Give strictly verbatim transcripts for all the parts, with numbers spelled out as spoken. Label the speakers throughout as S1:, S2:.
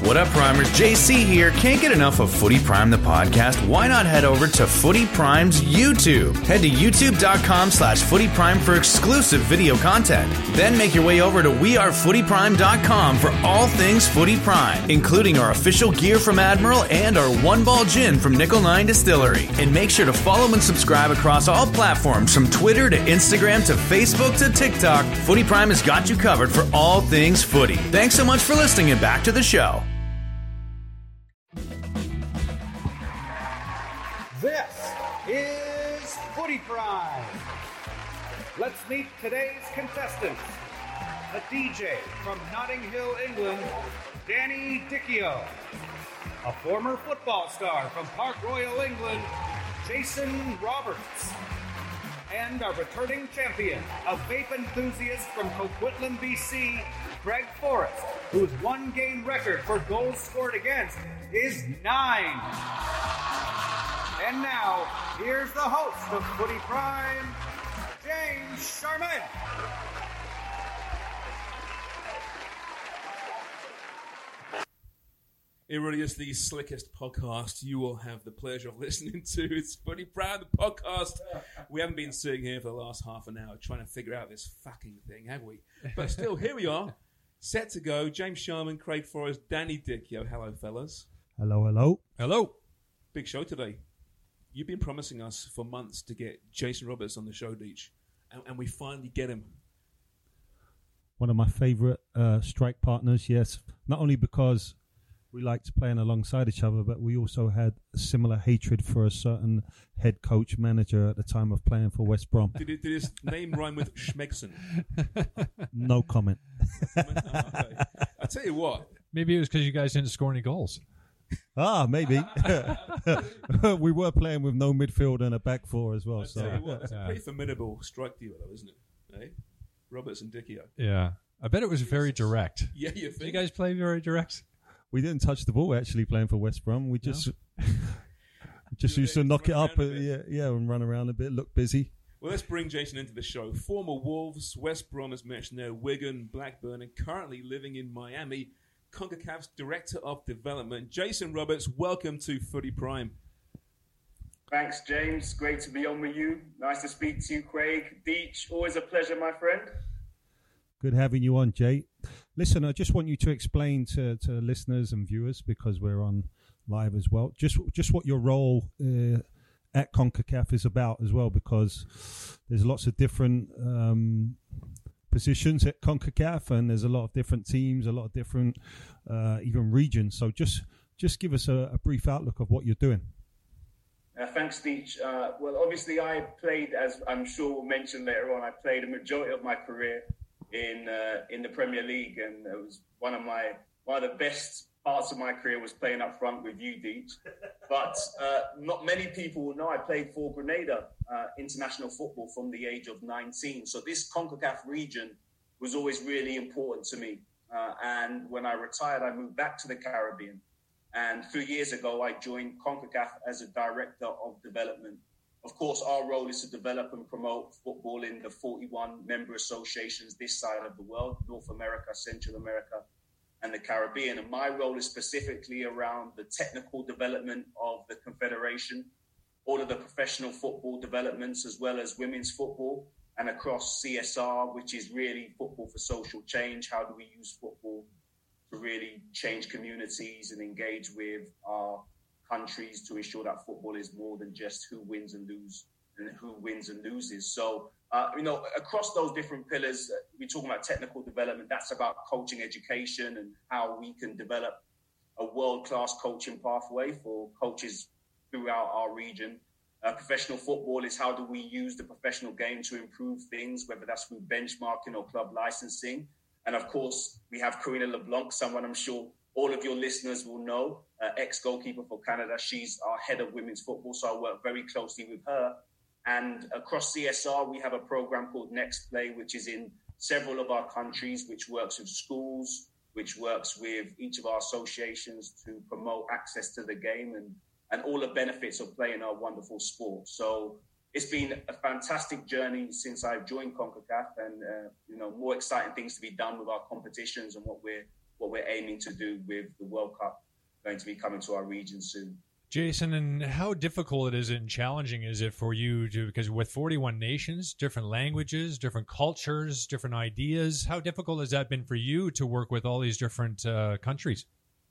S1: What up, Primers? J C here. Can't get enough of Footy Prime, the podcast? Why not head over to Footy Prime's YouTube? Head to youtube.com slash Footy Prime for exclusive video content. Then make your way over to we are footy prime dot com for all things Footy Prime, including our official gear from Admiral and our One Ball Gin from Nickel nine Distillery. And make sure to follow and subscribe across all platforms from Twitter to Instagram to Facebook to TikTok. Footy Prime has got you covered for all things footy. Thanks so much for listening and back to the show.
S2: This is Footy Prime. Let's meet today's contestants. A D J from Notting Hill, England, Danny Dichio. A former football star from Park Royal, England, Jason Roberts. And our returning champion, a vape enthusiast from Coquitlam, B C, Greg Forrest, whose one-game record for goals scored against is nine. And now, here's the host of Footy Prime, James Sharman.
S3: It really is the slickest podcast you will have the pleasure of listening to. It's Footy Prime, the podcast. We haven't been sitting here for the last half an hour trying to figure out this fucking thing, have we? But still, here we are, set to go. James Sharman, Craig Forrest, Danny Dichio. Hello, fellas.
S4: Hello, hello.
S3: Hello. Big show today. You've been promising us for months to get Jason Roberts on the show, Deech, and, and we finally get him.
S4: One of my favourite uh, strike partners, yes. Not only because we liked playing alongside each other, but we also had a similar hatred for a certain head coach manager at the time of playing for West Brom.
S3: Did, it, did his name rhyme with Schmegson?
S4: No comment.
S3: No comment? Oh, okay. I'll tell you what.
S5: Maybe it was because you guys didn't score any goals.
S4: Ah, maybe. We were playing with no midfield and a back four as well.
S3: I'll
S4: so
S3: tell you what, it's
S5: Yeah.
S3: a pretty formidable strike duo, though, isn't it? Eh? Roberts and Dichio.
S5: Yeah. I bet it was very direct.
S3: Yeah, you
S5: Did
S3: think?
S5: you guys play very direct?
S4: we didn't touch the ball actually playing for West Brom. We just just used to knock it up, uh, yeah, yeah, and run around a bit, look busy.
S3: Well, let's bring Jason into the show. Former Wolves, West Brom, as mentioned there, Wigan, Blackburn, and currently living in Miami. CONCACAF's Director of Development, Jason Roberts. Welcome to Footy Prime.
S6: Thanks, James. Great to be on with you. Nice to speak to you, Craig. Deech, always a pleasure, my friend.
S4: Good having you on, Jay. Listen, I just want you to explain to, to listeners and viewers, because we're on live as well, just just what your role uh, at CONCACAF is about as well, because there's lots of different um, positions at CONCACAF, and there's a lot of different teams, a lot of different uh, even regions. So just just give us a, a brief outlook of what you're doing.
S6: Uh, thanks, Deech. Uh, well, obviously, I played, as I'm sure we'll mention later on, I played a majority of my career in uh, in the Premier League, and it was one of my one of the best parts of my career was playing up front with you, Deech. But uh, not many people will know I played for Grenada uh, international football from the age of nineteen. So this CONCACAF region was always really important to me. Uh, and when I retired, I moved back to the Caribbean. And three years ago, I joined CONCACAF as a director of development. Of course, our role is to develop and promote football in the forty-one member associations this side of the world, North America, Central America, and the Caribbean. And my role is specifically around the technical development of the Confederation, all of the professional football developments, as well as women's football, and across C S R, which is really football for social change. How do we use football to really change communities and engage with our countries to ensure that football is more than just who wins and lose and who wins and loses. So, uh, you know, across those different pillars, uh, we're talking about technical development. That's about coaching education and how we can develop a world-class coaching pathway for coaches throughout our region. Uh, professional football is how do we use the professional game to improve things, whether that's through benchmarking or club licensing. And of course, we have Karina LeBlanc, someone I'm sure all of your listeners will know, uh, ex-goalkeeper for Canada. She's our head of women's football, so I work very closely with her. And across C S R, we have a program called Next Play, which is in several of our countries, which works with schools, which works with each of our associations to promote access to the game and, and all the benefits of playing our wonderful sport. So it's been a fantastic journey since I've joined CONCACAF, and uh, you know, more exciting things to be done with our competitions and what we're what we're aiming to do with the World Cup going to be coming to our region soon.
S5: Jason, and how difficult it is and challenging is it for you to, because with forty-one nations, different languages, different cultures, different ideas, how difficult has that been for you to work with all these different uh, countries?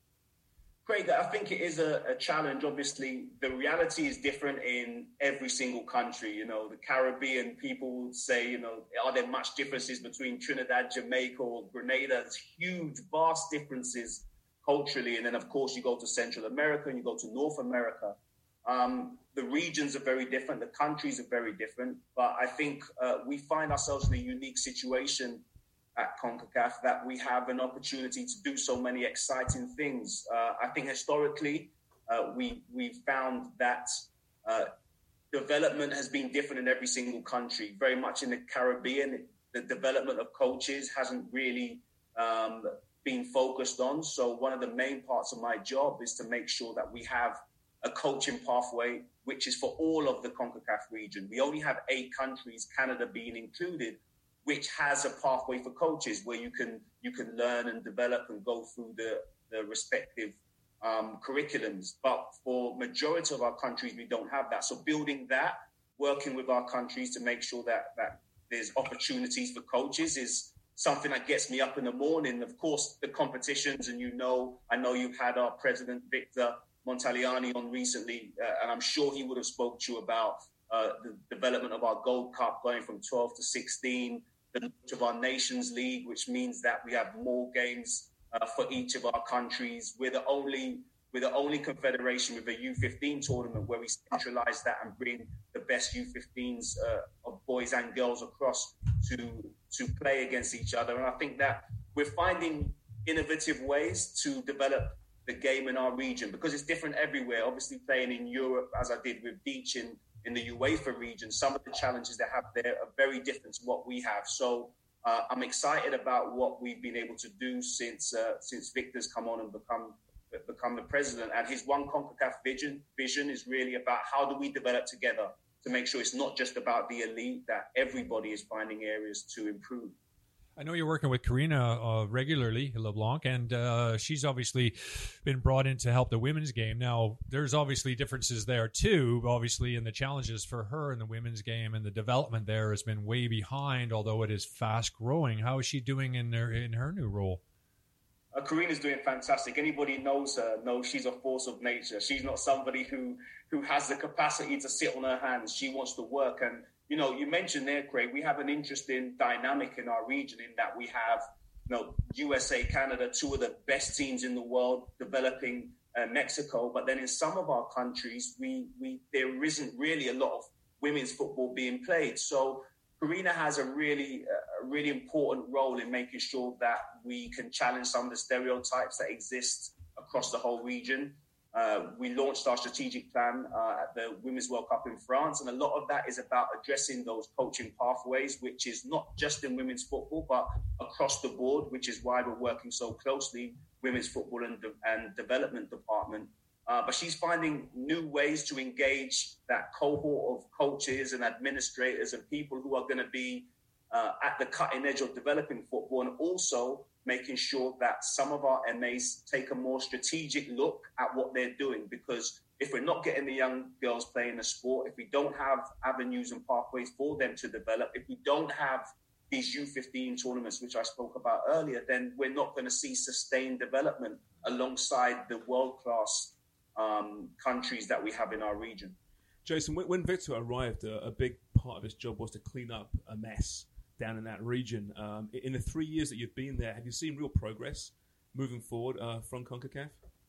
S6: Craig, I think it is a, a challenge. Obviously, the reality is different in every single country. You know, the Caribbean people say, you know, are there much differences between Trinidad, Jamaica, or Grenada? There's huge, vast differences culturally. And then, of course, you go to Central America and you go to North America. Um, the regions are very different. The countries are very different. But I think uh, we find ourselves in a unique situation at CONCACAF that we have an opportunity to do so many exciting things. Uh, I think historically, uh, we we found that uh, development has been different in every single country. Very much in the Caribbean, the development of coaches hasn't really um, been focused on. So one of the main parts of my job is to make sure that we have a coaching pathway, which is for all of the CONCACAF region. We only have eight countries, Canada being included, which has a pathway for coaches where you can you can learn and develop and go through the, the respective um, curriculums. But for majority of our countries, we don't have that. So building that, working with our countries to make sure that, that there's opportunities for coaches is something that gets me up in the morning. Of course, the competitions, and you know, I know you've had our president, Victor Montagliani, on recently, uh, and I'm sure he would have spoke to you about uh, the development of our Gold Cup going from twelve to sixteen, the launch of our Nations League, which means that we have more games uh, for each of our countries. We're the only we're the only confederation with a U fifteen tournament where we centralize that and bring the best U fifteens uh, of boys and girls across to to play against each other. And I think that we're finding innovative ways to develop the game in our region because it's different everywhere. Obviously, playing in Europe, as I did with Beach in in the UEFA region, some of the challenges they have there are very different to what we have. So uh, I'm excited about what we've been able to do since uh, since Victor's come on and become become the president. And his One CONCACAF vision vision is really about how do we develop together to make sure it's not just about the elite, that everybody is finding areas to improve.
S5: I know you're working with Karina uh, regularly, LeBlanc, and uh, she's obviously been brought in to help the women's game. Now, there's obviously differences there, too, obviously, and the challenges for her in the women's game and the development there has been way behind, although it is fast-growing. How is she doing in her, in her new role?
S6: Uh, Karina's doing fantastic. Anybody knows her knows she's a force of nature. She's not somebody who, who has the capacity to sit on her hands. She wants to work, and you know, you mentioned there, Craig, we have an interesting dynamic in our region in that we have, you know, U S A, Canada, two of the best teams in the world, developing uh, Mexico. But then in some of our countries, we, we there isn't really a lot of women's football being played. So Karina has a really, a really important role in making sure that we can challenge some of the stereotypes that exist across the whole region. Uh, we launched our strategic plan uh, at the Women's World Cup in France, and a lot of that is about addressing those coaching pathways, which is not just in women's football, but across the board, which is why we're working so closely, Women's Football and, de- and Development Department. Uh, but she's finding new ways to engage that cohort of coaches and administrators and people who are going to be uh, at the cutting edge of developing football, and also making sure that some of our M As take a more strategic look at what they're doing. Because if we're not getting the young girls playing the sport, if we don't have avenues and pathways for them to develop, if we don't have these U fifteen tournaments, which I spoke about earlier, then we're not going to see sustained development alongside the world-class um, countries that we have in our region.
S3: Jason, when, when Victor arrived, uh, a big part of his job was to clean up a mess down in that region. Um, in the three years that you've been there, have you seen real progress moving forward uh, from CONCACAF?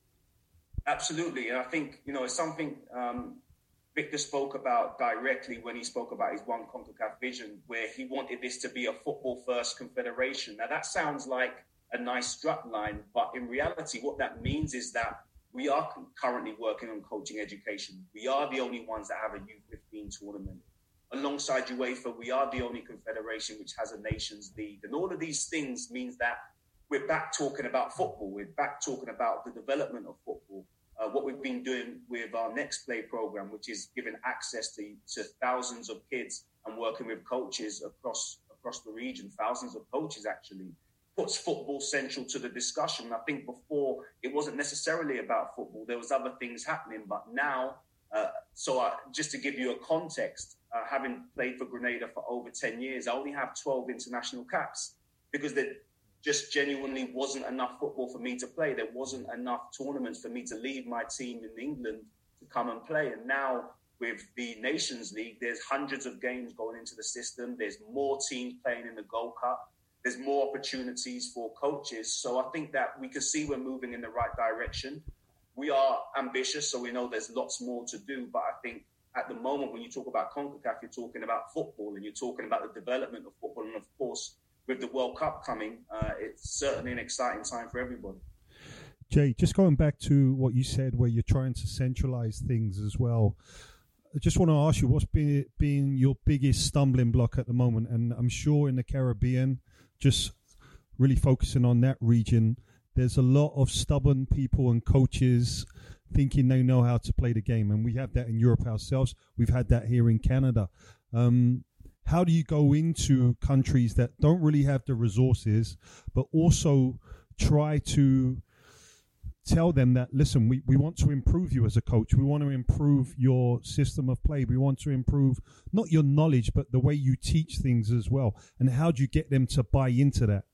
S6: Absolutely. And I think, you know, it's something um, Victor spoke about directly when he spoke about his One CONCACAF vision, where he wanted this to be a football-first confederation. Now, that sounds like a nice strut line, but in reality, what that means is that we are currently working on coaching education. We are the only ones that have a U fifteen tournament. Alongside UEFA, we are the only confederation which has a Nations League. And all of these things means that we're back talking about football. We're back talking about the development of football. Uh, what we've been doing with our Next Play program, which is giving access to, to thousands of kids and working with coaches across across the region, thousands of coaches actually. puts football central to the discussion. I think before it wasn't necessarily about football. There was other things happening, but now, uh, so I, just to give you a context, uh, having played for Grenada for over ten years, I only have twelve international caps because there just genuinely wasn't enough football for me to play. There wasn't enough tournaments for me to leave my team in England to come and play. And now with the Nations League, there's hundreds of games going into the system. There's more teams playing in the Gold Cup. There's more opportunities for coaches. So I think that we can see we're moving in the right direction. We are ambitious, so we know there's lots more to do. But I think at the moment, when you talk about CONCACAF, you're talking about football and you're talking about the development of football. And of course, with the World Cup coming, uh, it's certainly an exciting time for everybody.
S4: Jay, just going back to what you said, where you're trying to centralize things as well. I just want to ask you, what's been, been your biggest stumbling block at the moment? And I'm sure in the Caribbean, just really focusing on that region, there's a lot of stubborn people and coaches thinking they know how to play the game. And we have that in Europe ourselves. We've had that here in Canada. Um, how do you go into countries that don't really have the resources, but also try to tell them that, listen, we, we want to improve you as a coach. We want to improve your system of play. We want to improve not your knowledge, but the way you teach things as well. And how do you get them to buy into that?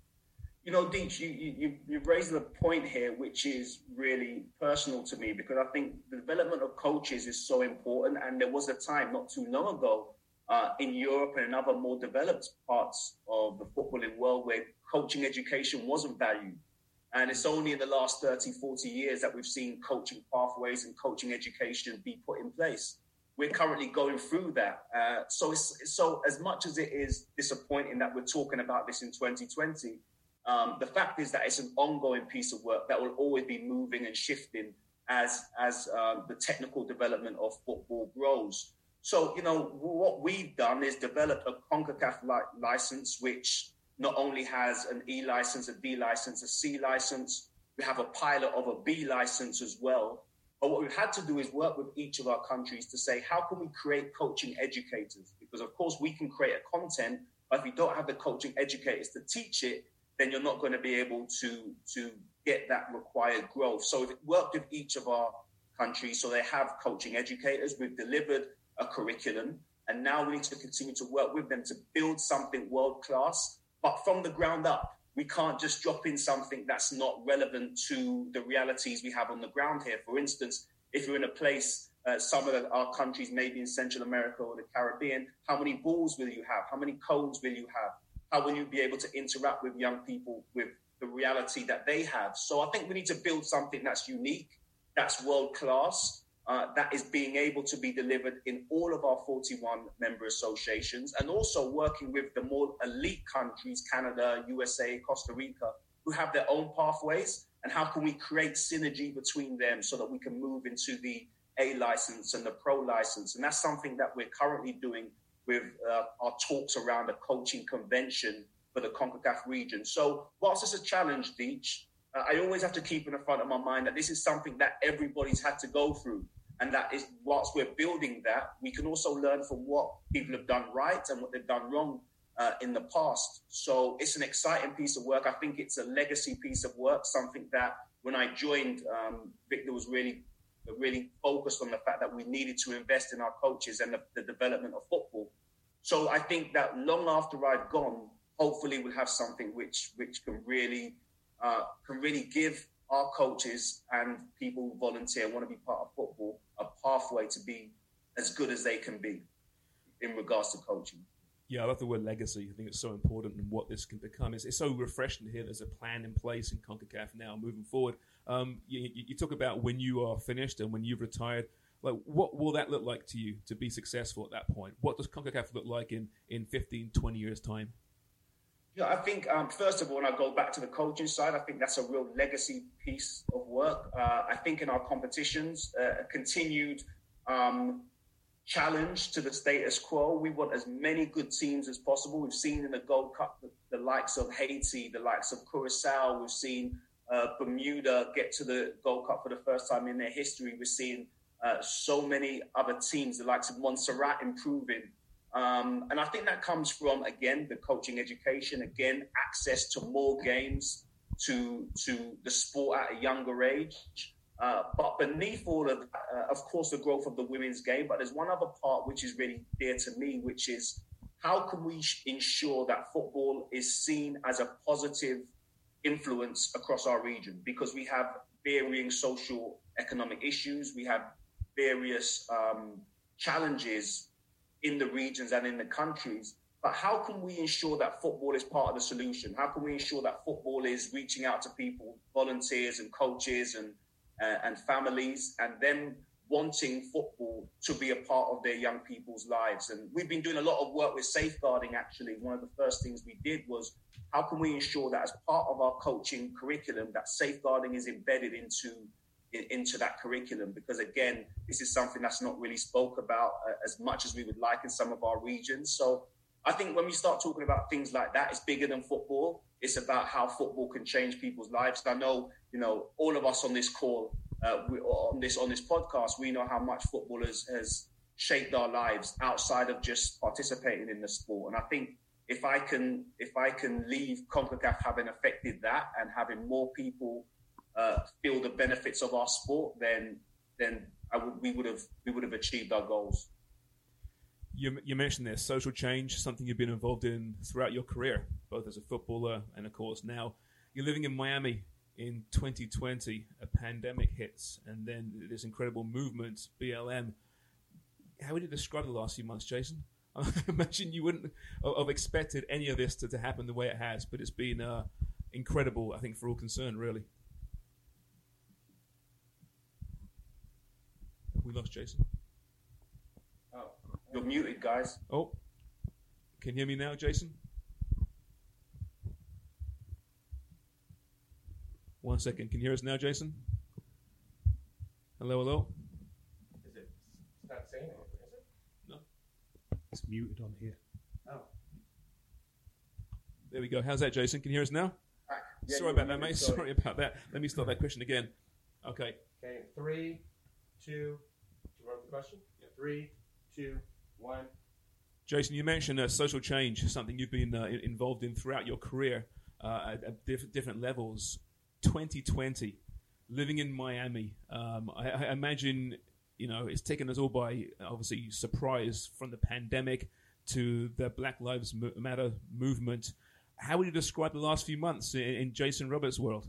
S6: You know, Deech, you, you, you've raised a point here, which is really personal to me, because I think the development of coaches is so important. And there was a time not too long ago uh, in Europe and in other more developed parts of the footballing world where coaching education wasn't valued. And it's only in the last thirty, forty years that we've seen coaching pathways and coaching education be put in place. We're currently going through that. Uh, so, it's, so as much as it is disappointing that we're talking about this in twenty twenty, um, the fact is that it's an ongoing piece of work that will always be moving and shifting as, as um, the technical development of football grows. So, you know, what we've done is develop a CONCACAF li- license, which not only has an E license, a D license, a C license, we have a pilot of a B license as well. But what we've had to do is work with each of our countries to say, how can we create coaching educators? Because of course we can create a content, but if you don't have the coaching educators to teach it, then you're not going to be able to, to get that required growth. So we've worked with each of our countries so they have coaching educators. We've delivered a curriculum, and now we need to continue to work with them to build something world-class, but from the ground up. We can't just drop in something that's not relevant to the realities we have on the ground here. For instance, if you're in a place, uh, some of the, our countries, maybe in Central America or the Caribbean, how many balls will you have? How many cones will you have? How will you be able to interact with young people with the reality that they have? So I think we need to build something that's unique, that's world-class, Uh, that is being able to be delivered in all of our forty-one member associations, and also working with the more elite countries, Canada, U S A, Costa Rica, who have their own pathways. And how can we create synergy between them so that we can move into the A license and the pro license? And that's something that we're currently doing with uh, our talks around a coaching convention for the CONCACAF region. So whilst it's a challenge, Deech, uh, I always have to keep in the front of my mind that this is something that everybody's had to go through. And that is, whilst we're building that, we can also learn from what people have done right and what they've done wrong uh, in the past. So it's an exciting piece of work. I think it's a legacy piece of work, something that when I joined, um, Victor was really, really focused on the fact that we needed to invest in our coaches and the, the development of football. So I think that long after I've gone, hopefully we'll have something which which can really uh, can really give our coaches and people who volunteer, want to be part of football, a pathway to be as good as they can be in regards to coaching.
S3: Yeah, I love the word legacy. I think it's so important in what this can become. It's, it's so refreshing to hear there's a plan in place in CONCACAF now moving forward. Um, you, you talk about when you are finished and when you've retired. Like, what will that look like to you to be successful at that point? What does CONCACAF look like in, in fifteen, twenty years' time?
S6: Yeah, I think, um, first of all, when I go back to the coaching side, I think that's a real legacy piece of work. Uh, I think in our competitions, uh, a continued um, challenge to the status quo. We want as many good teams as possible. We've seen in the Gold Cup the, the likes of Haiti, the likes of Curacao. We've seen uh, Bermuda get to the Gold Cup for the first time in their history. We're seeing uh, so many other teams, the likes of Montserrat, improving. Um, and I think that comes from, again, the coaching education, again, access to more games, to to the sport at a younger age. Uh, but beneath all of that, uh, of course, the growth of the women's game. But there's one other part which is really dear to me, which is how can we sh- ensure that football is seen as a positive influence across our region? Because we have varying social economic issues. We have various um, challenges in the regions and in the countries. But how can we ensure that football is part of the solution? How can we ensure that football is reaching out to people, volunteers and coaches and uh, and families, and them wanting football to be a part of their young people's lives? And we've been doing a lot of work with safeguarding, actually. One of the first things we did was, how can we ensure that as part of our coaching curriculum, that safeguarding is embedded into in, into that curriculum? Because again, this is something that's not really spoke about uh, as much as we would like in some of our regions. So I think when we start talking about things like that, it's bigger than football. It's about how football can change people's lives. I know, you know, all of us on this call, uh, we, on this on this podcast, we know how much football has, has shaped our lives outside of just participating in the sport. And I think if I can if I can leave CONCACAF having affected that and having more people uh, feel the benefits of our sport, then then I would, we would have we would have achieved our goals.
S3: You, you mentioned this, social change, something you've been involved in throughout your career, both as a footballer and, of course, now. You're living in Miami in twenty twenty, a pandemic hits, and then this incredible movement, B L M. How would you describe the last few months, Jason? I imagine you wouldn't have expected any of this to, to happen the way it has, but it's been uh, incredible, I think, for all concerned, really. Have we lost Jason?
S6: Oh, you're muted, guys.
S3: Oh, can you hear me now, Jason? One second. Can you hear us now, Jason? Hello, hello?
S7: Is it? It's not saying anything, is it?
S3: No.
S4: It's muted on here.
S7: Oh.
S3: There we go. How's that, Jason? Can you hear us now?
S6: Yeah,
S3: Sorry about that, mate.
S6: sorry.
S3: Sorry about that. Let me start that question again. Okay.
S7: Okay, three, two, do you remember the question? Yeah. Three, two, one.
S3: Jason, you mentioned uh, social change, something you've been uh, involved in throughout your career uh, at, at diff- different levels. twenty twenty, living in Miami. Um, I, I imagine, you know, it's taken us all by, obviously, surprise from the pandemic to the Black Lives Matter movement. How would you describe the last few months in, in Jason Roberts' world?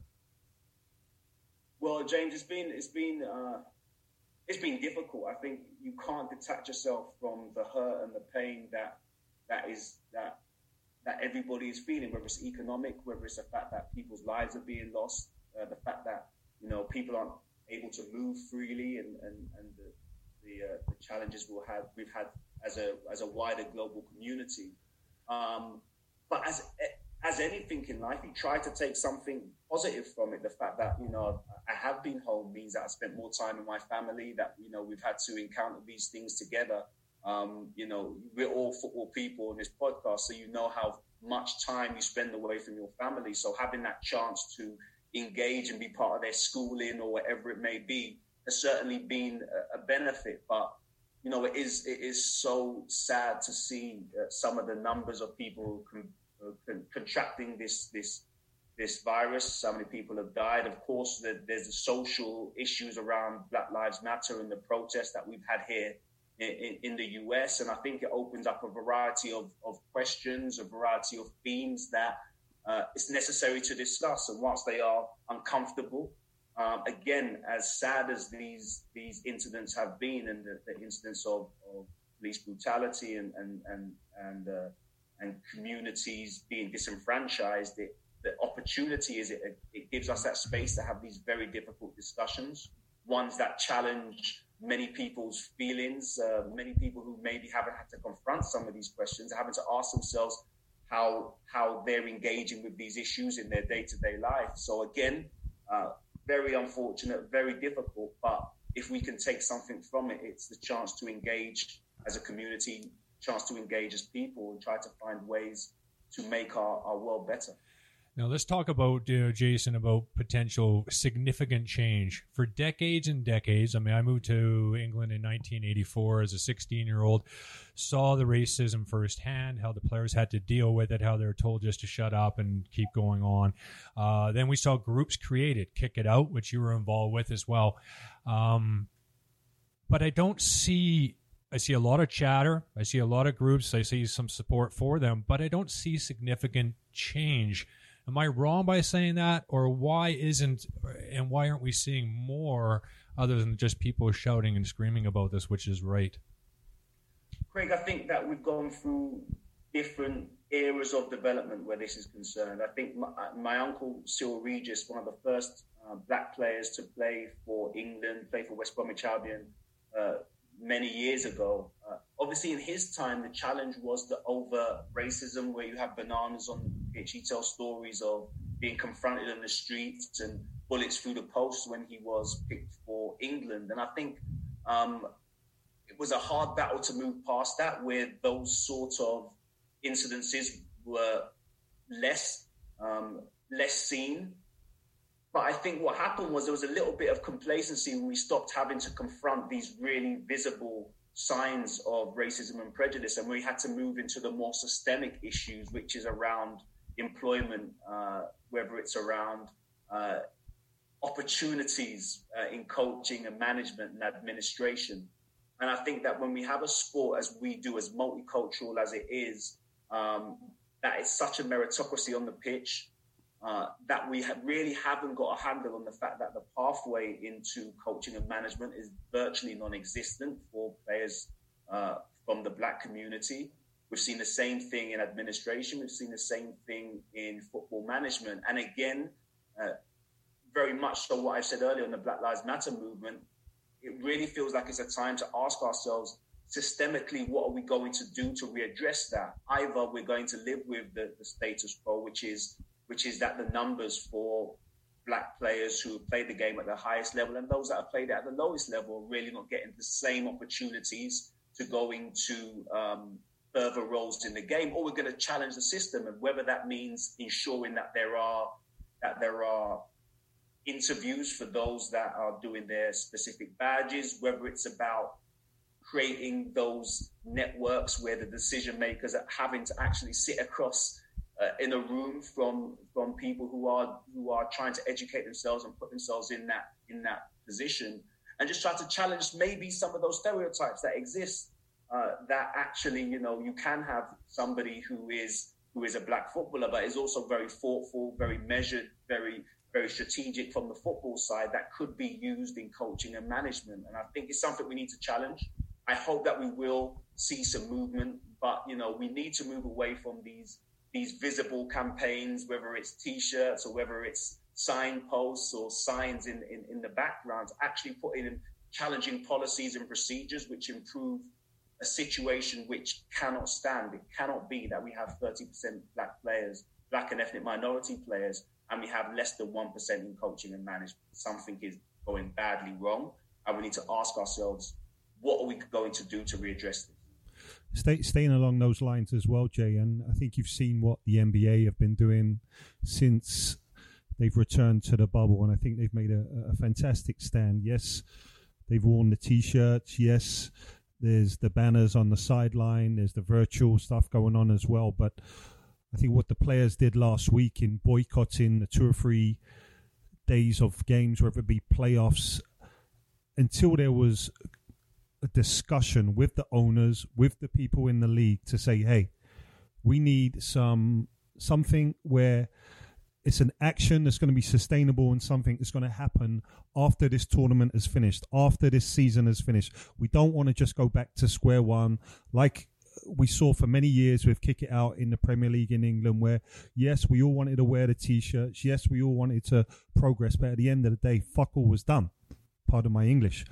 S6: Well, James, it's been it's been uh, it's been difficult. I think you can't detach yourself from the hurt and the pain that that is that that everybody is feeling, whether it's economic, whether it's the fact that people's lives are being lost, uh, the fact that, you know, people aren't able to move freely, and and, and the the, uh, the challenges we'll have we've had as a as a wider global community. Um, but as as anything in life, you try to take something positive from it. The fact that, you know, I have been home means that I spent more time with my family, that, you know, we've had to encounter these things together. Um, you know, we're all football people on this podcast, so you know how much time you spend away from your family. So having that chance to engage and be part of their schooling or whatever it may be has certainly been a, a benefit. But, you know, it is it is so sad to see uh, some of the numbers of people con- uh, con- contracting this this this virus. So many people have died. Of course, the, there's the social issues around Black Lives Matter and the protests that we've had here In, in the U S, and I think it opens up a variety of, of questions, a variety of themes that uh, it's necessary to discuss. And whilst they are uncomfortable, um, again, as sad as these these incidents have been, and the, the incidents of, of police brutality and and and and, uh, and communities being disenfranchised, it, the opportunity is it, it gives us that space to have these very difficult discussions, ones that challenge many people's feelings, uh, many people who maybe haven't had to confront some of these questions, having to ask themselves how how they're engaging with these issues in their day-to-day life. So again, uh, very unfortunate, very difficult, but if we can take something from it, it's the chance to engage as a community, chance to engage as people, and try to find ways to make our, our world better.
S5: Now let's talk about, uh, Jason, about potential significant change. For decades and decades, I mean, I moved to England in nineteen eighty-four as a sixteen-year-old, saw the racism firsthand, how the players had to deal with it, how they were told just to shut up and keep going on. Uh, then we saw groups created, Kick It Out, which you were involved with as well. Um, but I don't see... I see a lot of chatter. I see a lot of groups. I see some support for them, but I don't see significant change. Am I wrong by saying that? Or why isn't, and why aren't we seeing more other than just people shouting and screaming about this, which is right?
S6: Craig, I think that we've gone through different eras of development where this is concerned. I think my, my uncle, Cyril Regis, one of the first uh, black players to play for England, play for West Bromwich Albion, uh, many years ago. Uh, obviously, in his time, the challenge was the over racism, where you have bananas on the pitch. He tells stories of being confronted in the streets and bullets through the posts when he was picked for England. And I think um, it was a hard battle to move past that, where those sort of incidences were less um, less seen. But I think what happened was there was a little bit of complacency when we stopped having to confront these really visible signs of racism and prejudice, and we had to move into the more systemic issues, which is around employment, uh, whether it's around uh, opportunities uh, in coaching and management and administration. And I think that when we have a sport as we do, as multicultural as it is, um, that is such a meritocracy on the pitch, Uh, that we have really haven't got a handle on the fact that the pathway into coaching and management is virtually non-existent for players uh, from the black community. We've seen the same thing in administration. We've seen the same thing in football management. And again, uh, very much so what I said earlier on the Black Lives Matter movement, it really feels like it's a time to ask ourselves systemically, what are we going to do to readdress that? Either we're going to live with the, the status quo, which is which is that the numbers for black players who have played the game at the highest level and those that have played it at the lowest level are really not getting the same opportunities to go into um, further roles in the game, or we're going to challenge the system, and whether that means ensuring that there are that there are interviews for those that are doing their specific badges, whether it's about creating those networks where the decision makers are having to actually sit across Uh, in a room from from people who are who are trying to educate themselves and put themselves in that in that position, and just try to challenge maybe some of those stereotypes that exist. Uh, that actually, you know, you can have somebody who is who is a black footballer, but is also very thoughtful, very measured, very very strategic from the football side. That could be used in coaching and management, and I think it's something we need to challenge. I hope that we will see some movement, but you know, we need to move away from these. these visible campaigns, whether it's T-shirts or whether it's signposts or signs in, in, in the background, actually putting in challenging policies and procedures which improve a situation which cannot stand. It cannot be that we have thirty percent black players, black and ethnic minority players, and we have less than one percent in coaching and management. Something is going badly wrong, and we need to ask ourselves, what are we going to do to readdress this?
S4: Stay, staying along those lines as well, Jay, and I think you've seen what the N B A have been doing since they've returned to the bubble, and I think they've made a, a fantastic stand. Yes, they've worn the T-shirts. Yes, there's the banners on the sideline. There's the virtual stuff going on as well. But I think what the players did last week in boycotting the two or three days of games, whether it be playoffs, until there was a discussion with the owners, with the people in the league to say, hey, we need some something where it's an action that's going to be sustainable and something that's going to happen after this tournament is finished, after this season is finished. We don't want to just go back to square one like we saw for many years with Kick It Out in the Premier League in England, where, yes, we all wanted to wear the T-shirts. Yes, we all wanted to progress. But at the end of the day, fuck all was done. Pardon my English.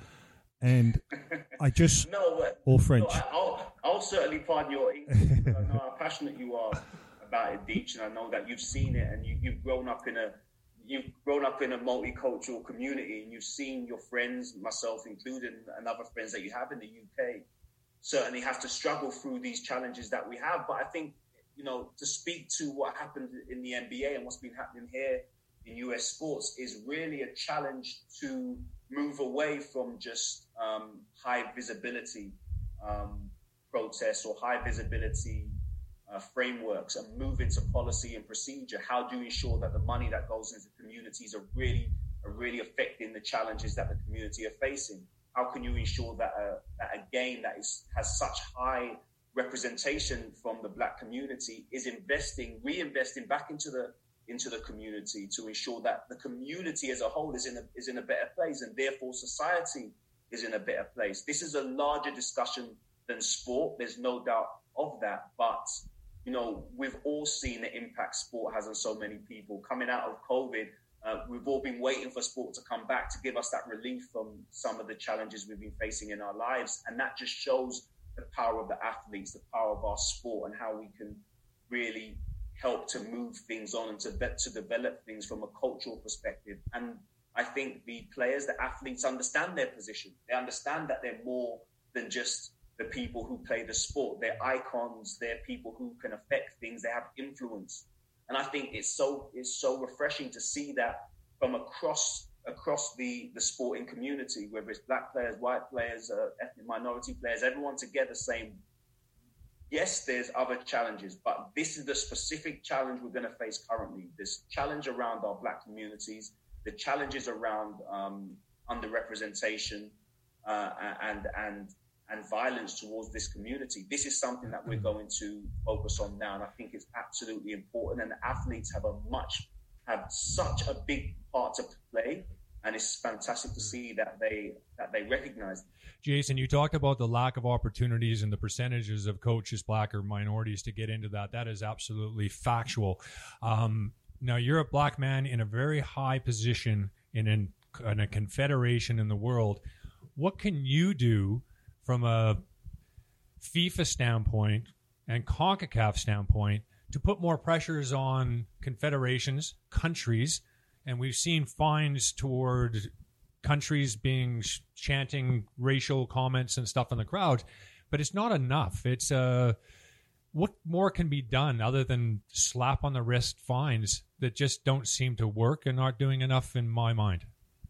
S4: And I just,
S6: no, but,
S4: or French.
S6: No, I'll, I'll certainly pardon your English. I know how passionate you are about it, Deech, and I know that you've seen it, and you, you've grown up in a, you've grown up in a multicultural community, and you've seen your friends, myself included, and other friends that you have in the U K, certainly have to struggle through these challenges that we have. But I think, you know, to speak to what happened in the N B A and what's been happening here in U S sports is really a challenge to move away from just um, high visibility um, protests or high visibility uh, frameworks and move into policy and procedure. How do you ensure that the money that goes into communities are really are really affecting the challenges that the community are facing? How can you ensure that a, that a game that is has such high representation from the Black community is investing, reinvesting back into the into the community to ensure that the community as a whole is in a is in a better place, and therefore society is in a better place? This is a larger discussion than sport. There's no doubt of that, but you know, we've all seen the impact sport has on so many people. Coming out of COVID, uh, we've all been waiting for sport to come back to give us that relief from some of the challenges we've been facing in our lives, and that just shows the power of the athletes, the power of our sport, and how we can really help to move things on and to, to develop things from a cultural perspective. And I think the players, the athletes understand their position. They understand that they're more than just the people who play the sport. They're icons, they're people who can affect things, they have influence. And I think it's so it's so refreshing to see that from across across the, the sporting community, whether it's Black players, white players, uh, ethnic minority players, everyone together saying, yes, there's other challenges, but this is the specific challenge we're going to face currently. This challenge around our Black communities, the challenges around um, underrepresentation uh, and and and violence towards this community. This is something that we're going to focus on now, and I think it's absolutely important. And the athletes have a much have such a big part to play, and it's fantastic to see that they that they recognize.
S5: Jason, you talked about the lack of opportunities and the percentages of coaches, Black or minorities, to get into that. That is absolutely factual. Um, now, you're a Black man in a very high position in, an, in a confederation in the world. What can you do from a FIFA standpoint and CONCACAF standpoint to put more pressures on confederations, countries? And we've seen fines toward countries being sh- chanting racial comments and stuff in the crowd, but it's not enough. It's uh, what more can be done other than slap on the wrist fines that just don't seem to work and aren't doing enough in my mind?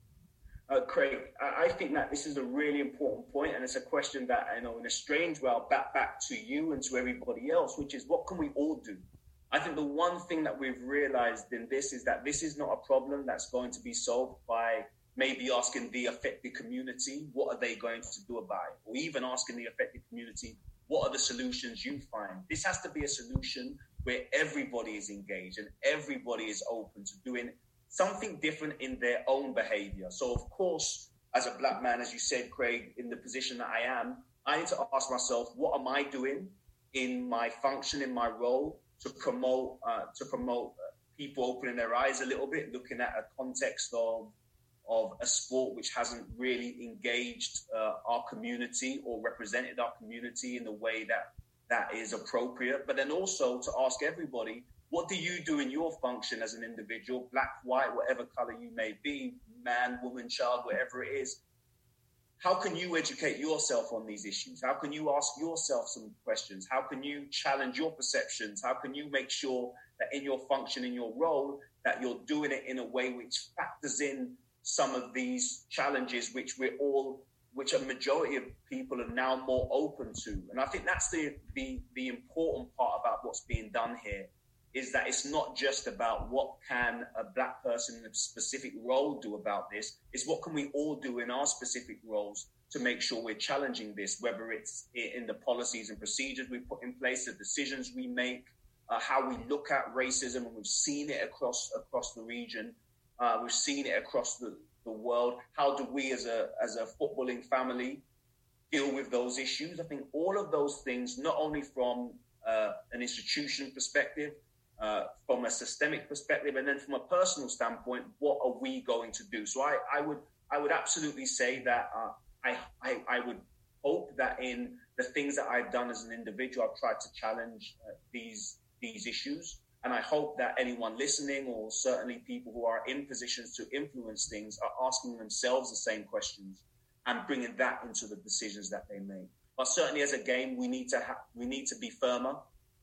S6: Uh, Craig, I, I think that this is a really important point, and it's a question that, I know, in a strange way, I'll back back to you and to everybody else, which is, what can we all do? I think the one thing that we've realized in this is that this is not a problem that's going to be solved by maybe asking the affected community, what are they going to do about it? Or even asking the affected community, what are the solutions you find? This has to be a solution where everybody is engaged and everybody is open to doing something different in their own behavior. So, of course, as a Black man, as you said, Craig, in the position that I am, I need to ask myself, what am I doing in my function, in my role, to promote uh, to promote uh, people opening their eyes a little bit, looking at a context of of a sport which hasn't really engaged uh, our community or represented our community in the way that that is appropriate. But then also to ask everybody, what do you do in your function as an individual, Black, white, whatever color you may be, man, woman, child, whatever it is? How can you educate yourself on these issues? How can you ask yourself some questions? How can you challenge your perceptions? How can you make sure that in your function, in your role, that you're doing it in a way which factors in some of these challenges which we're all, which a majority of people are now more open to? And I think that's the the, the important part about what's being done here, is that it's not just about what can a Black person in a specific role do about this. It's what can we all do in our specific roles to make sure we're challenging this, whether it's in the policies and procedures we put in place, the decisions we make, uh, how we look at racism, and we've seen it across across the region. Uh, we've seen it across the, the world. How do we as a as a footballing family deal with those issues? I think all of those things, not only from uh, an institution perspective, Uh, from a systemic perspective, and then from a personal standpoint, what are we going to do? So I, I would I would absolutely say that uh, I, I I would hope that in the things that I've done as an individual, I've tried to challenge uh, these these issues, and I hope that anyone listening, or certainly people who are in positions to influence things, are asking themselves the same questions and bringing that into the decisions that they make. But certainly, as a game, we need to ha- we need to be firmer.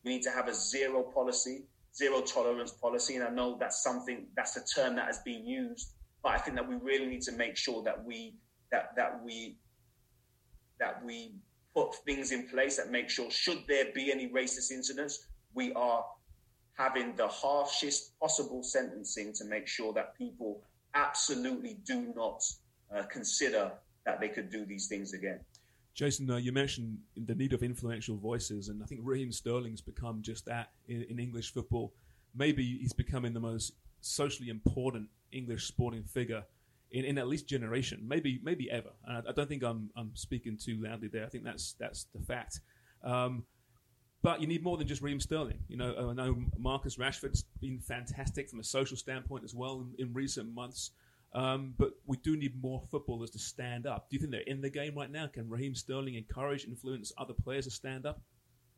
S6: We need to have a zero policy, zero tolerance policy. And I know that's something, that's a term that has been used, but I think that we really need to make sure that we, that, that we, that we put things in place that make sure, should there be any racist incidents, we are having the harshest possible sentencing to make sure that people absolutely do not uh, consider that they could do these things again.
S3: Jason, uh, you mentioned the need of influential voices, and I think Raheem Sterling's become just that in, in English football. Maybe he's becoming the most socially important English sporting figure in, in at least generation, maybe maybe ever. And I, I don't think I'm I'm speaking too loudly there. I think that's that's the fact. Um, but you need more than just Raheem Sterling. You know, I know Marcus Rashford's been fantastic from a social standpoint as well in, in recent months. Um, but we do need more footballers to stand up. Do you think they're in the game right now? Can Raheem Sterling encourage, influence other players to stand up?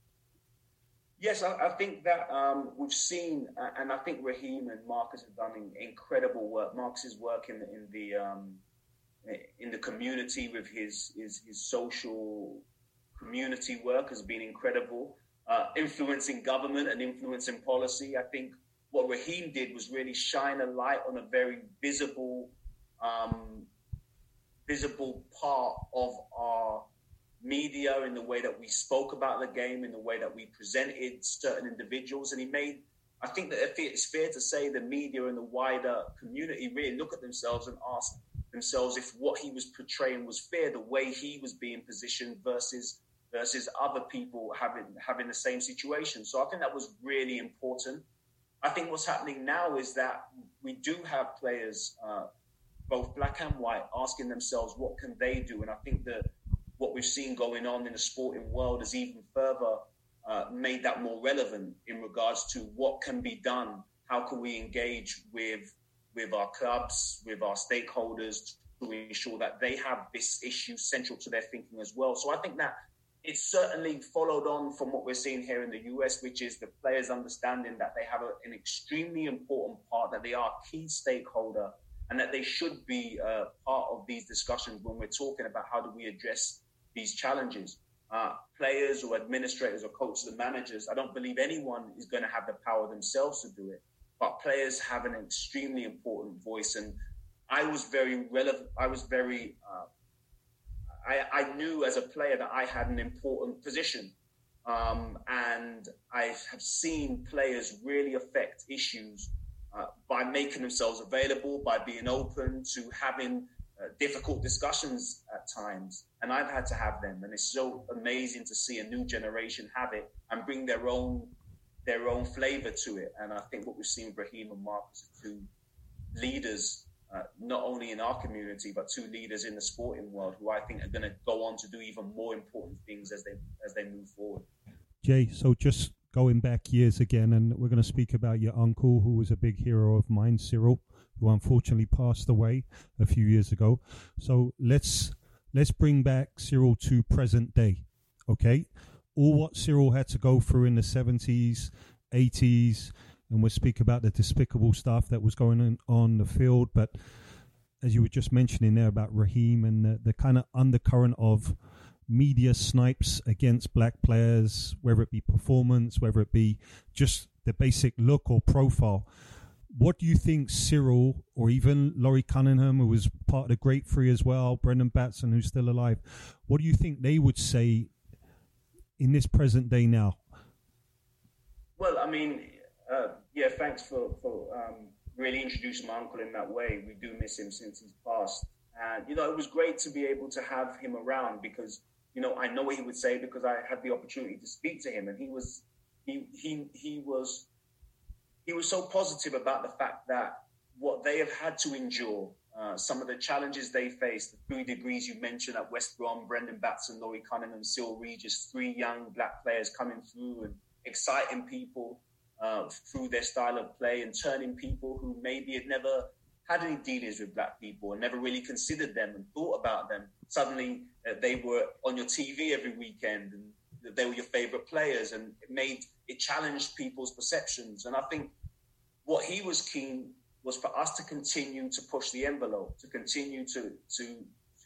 S6: Yes, I, I think that um, we've seen, uh, and I think Raheem and Marcus have done incredible work. Marcus's work in the in the, um, in the community with his, his his social community work has been incredible. Uh, influencing government and influencing policy, I think. What Raheem did was really shine a light on a very visible, um, visible part of our media in the way that we spoke about the game, in the way that we presented certain individuals. And he made, I think that it's fair to say the media and the wider community really look at themselves and ask themselves if what he was portraying was fair, the way he was being positioned versus versus other people having having the same situation. So I think that was really important. I think what's happening now is that we do have players, uh, both black and white, asking themselves, what can they do? And I think that what we've seen going on in the sporting world has even further uh, made that more relevant in regards to what can be done. How can we engage with, with our clubs, with our stakeholders to ensure that they have this issue central to their thinking as well? So I think that it's certainly followed on from what we're seeing here in the U S, which is the players understanding that they have a, an extremely important part, that they are a key stakeholder, and that they should be uh, part of these discussions when we're talking about how do we address these challenges. Uh, players or administrators or coaches and managers, I don't believe anyone is going to have the power themselves to do it, but players have an extremely important voice. And I was very relevant. I was very... Uh, I, I knew as a player that I had an important position, um, and I have seen players really affect issues uh, by making themselves available, by being open to having uh, difficult discussions at times. And I've had to have them, and it's so amazing to see a new generation have it and bring their own their own flavour to it. And I think what we've seen with Raheem and Marcus are two leaders, Uh, not only in our community, but two leaders in the sporting world who I think are going to go on to do even more important things as they as they move forward.
S4: Jay, so just going back years again, and we're going to speak about your uncle, who was a big hero of mine, Cyril, who unfortunately passed away a few years ago. So let's let's bring back Cyril to present day, okay? All what Cyril had to go through in the seventies, eighties, and we'll speak about the despicable stuff that was going on on the field. But as you were just mentioning there about Raheem and the, the kind of undercurrent of media snipes against black players, whether it be performance, whether it be just the basic look or profile. What do you think Cyril, or even Laurie Cunningham, who was part of the Great Three as well, Brendan Batson, who's still alive, what do you think they would say in this present day now?
S6: Well, I mean... Uh, yeah, thanks for, for um, really introducing my uncle in that way. We do miss him since he's passed. And, you know, it was great to be able to have him around because, you know, I know what he would say because I had the opportunity to speak to him. And he was, he, he, he was, he was so positive about the fact that what they have had to endure, uh, some of the challenges they faced, the three degrees you mentioned at West Brom, Brendan Batson, Laurie Cunningham, Cyril Regis, three young black players coming through and exciting people Uh, through their style of play and turning people who maybe had never had any dealings with black people and never really considered them and thought about them. Suddenly uh, they were on your T V every weekend and they were your favorite players, and it made it challenged people's perceptions. And I think what he was keen was for us to continue to push the envelope, to continue to to to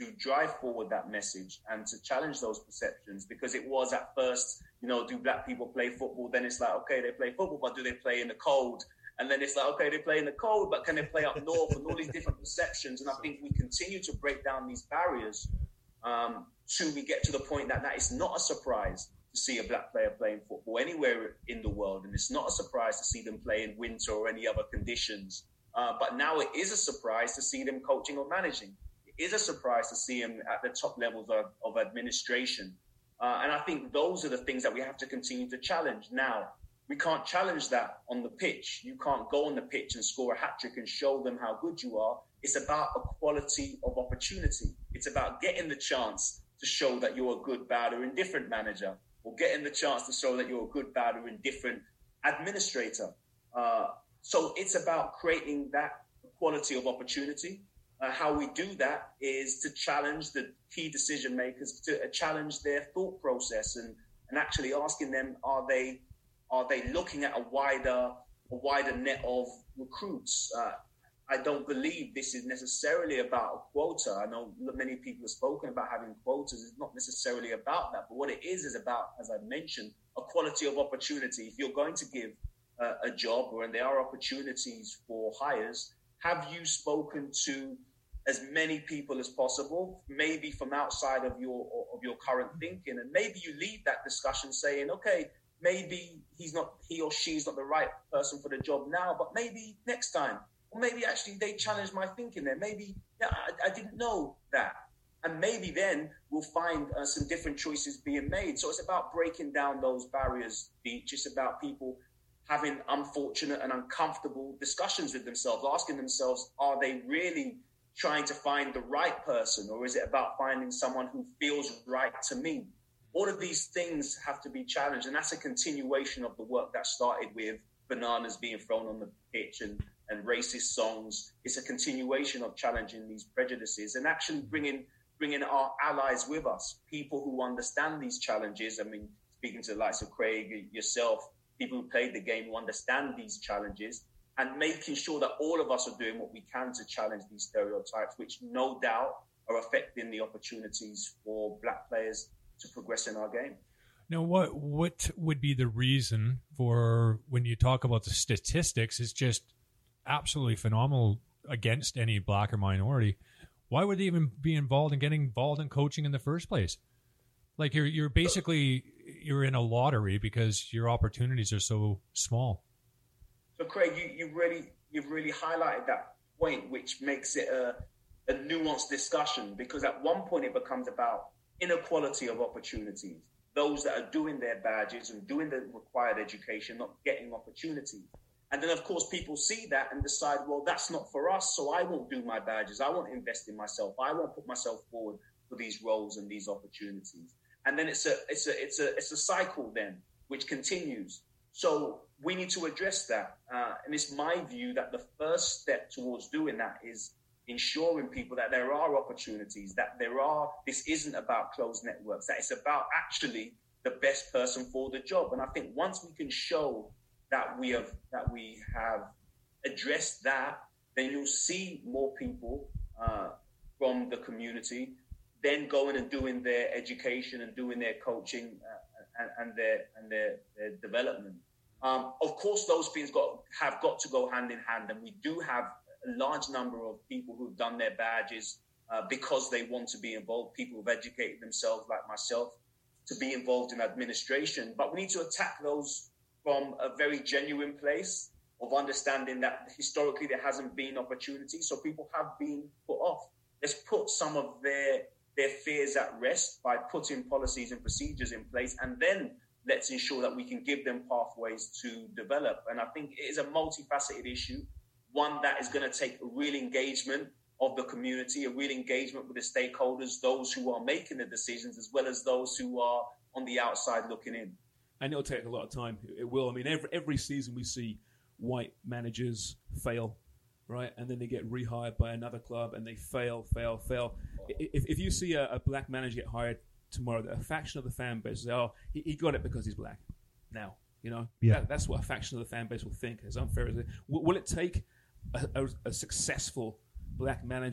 S6: to drive forward that message and to challenge those perceptions, because it was at first, you know, do black people play football? Then it's like, okay, they play football, but do they play in the cold? And then it's like, okay, they play in the cold, but can they play up north? And all these different perceptions. And I think we continue to break down these barriers um, till we get to the point that that is not a surprise to see a black player playing football anywhere in the world. And it's not a surprise to see them play in winter or any other conditions. Uh, but now it is a surprise to see them coaching or managing. It is a surprise to see them at the top levels of, of administration. Uh, and I think those are the things that we have to continue to challenge. Now, we can't challenge that on the pitch. You can't go on the pitch and score a hat-trick and show them how good you are. It's about equality of opportunity. It's about getting the chance to show that you're a good, bad, or indifferent manager, or getting the chance to show that you're a good, bad, or indifferent administrator. Uh, so it's about creating that equality of opportunity. Uh, how we do that is to challenge the key decision makers, to uh, challenge their thought process, and, and actually asking them, are they are they looking at a wider a wider net of recruits? Uh, I don't believe this is necessarily about a quota. I know many people have spoken about having quotas. It's not necessarily about that. But what it is is about, as I mentioned, equality of opportunity. If you're going to give uh, a job, or and there are opportunities for hires, have you spoken to as many people as possible, maybe from outside of your of your current thinking? And maybe you leave that discussion saying, okay, maybe he's not, he or she's not the right person for the job now, but maybe next time. Or maybe actually they challenged my thinking there. Maybe, yeah, I, I didn't know that. And maybe then we'll find uh, some different choices being made. So it's about breaking down those barriers, Beach. It's about people having unfortunate and uncomfortable discussions with themselves, asking themselves, are they really trying to find the right person, or is it about finding someone who feels right to me? All of these things have to be challenged, and that's a continuation of the work that started with bananas being thrown on the pitch and, and racist songs. It's a continuation of challenging these prejudices and actually bringing bringing our allies with us, people who understand these challenges. I mean, speaking to the likes of Craig, yourself, people who played the game, who understand these challenges, and making sure that all of us are doing what we can to challenge these stereotypes, which no doubt are affecting the opportunities for black players to progress in our game.
S5: Now, what what would be the reason for, when you talk about the statistics, it's just absolutely phenomenal against any black or minority. Why would they even be involved in getting involved in coaching in the first place? Like you're you're basically you're in a lottery because your opportunities are so small.
S6: So, Craig, you, you've really you've really highlighted that point, which makes it a, a nuanced discussion, because at one point it becomes about inequality of opportunities. Those that are doing their badges and doing the required education, not getting opportunities. And then, of course, people see that and decide, well, that's not for us, so I won't do my badges. I won't invest in myself. I won't put myself forward for these roles and these opportunities. And then it's a it's a it's a it's a cycle then, which continues. So we need to address that. Uh, and it's my view that the first step towards doing that is ensuring people that there are opportunities, that there are, this isn't about closed networks, that it's about actually the best person for the job. And I think once we can show that we have, that we have addressed that, then you'll see more people uh, from the community then going and doing their education and doing their coaching uh, and, and their and their, their development. Um, of course, those things got have got to go hand in hand, and we do have a large number of people who've done their badges uh, because they want to be involved, people who've educated themselves like myself to be involved in administration. But we need to attack those from a very genuine place of understanding that historically there hasn't been opportunity, so people have been put off. Let's put some of their their fears at rest by putting policies and procedures in place, and then let's ensure that we can give them pathways to develop. And I think it is a multifaceted issue, one that is going to take a real engagement of the community, a real engagement with the stakeholders, those who are making the decisions, as well as those who are on the outside looking in.
S3: And it'll take a lot of time. It will. I mean, every every season we see white managers fail, right? And then they get rehired by another club and they fail, fail, fail. If if you see a, a black manager get hired tomorrow, a faction of the fan base say, oh, he, he got it because he's black. Now, you know,
S4: yeah.
S3: that, that's what a faction of the fan base will think, as unfair as it. Will, will it take a, a, a successful black manager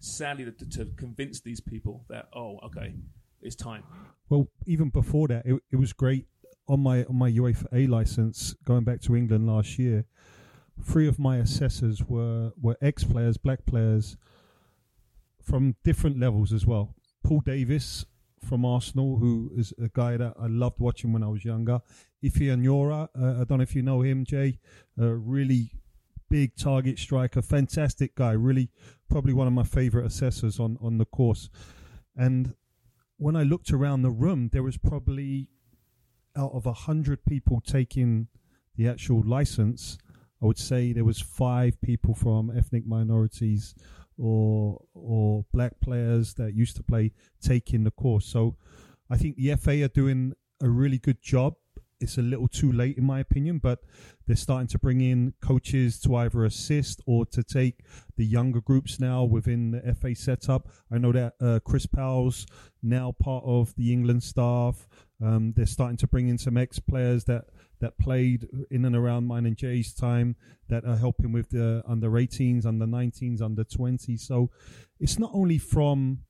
S3: sadly, to, to convince these people that, oh, okay, it's time?
S4: Well, even before that, it, it was great. On my on my UEFA A license, going back to England last year, three of my assessors were, were ex-players, black players, from different levels as well. Paul Davis from Arsenal, who is a guy that I loved watching when I was younger. Ife Anyora, uh, I don't know if you know him, Jay, a really big target striker, fantastic guy, really probably one of my favourite assessors on, on the course. And when I looked around the room, there was probably, out of a hundred people taking the actual license, I would say there was five people from ethnic minorities or or black players that used to play taking the course. So I think the F A are doing a really good job. It's a little too late in my opinion, but they're starting to bring in coaches to either assist or to take the younger groups now within the F A setup. I know that uh, Chris Powell's now part of the England staff. Um, they're starting to bring in some ex-players that, that played in and around mine and Jay's time that are helping with the under eighteens, under nineteens, under twenties. So it's not only from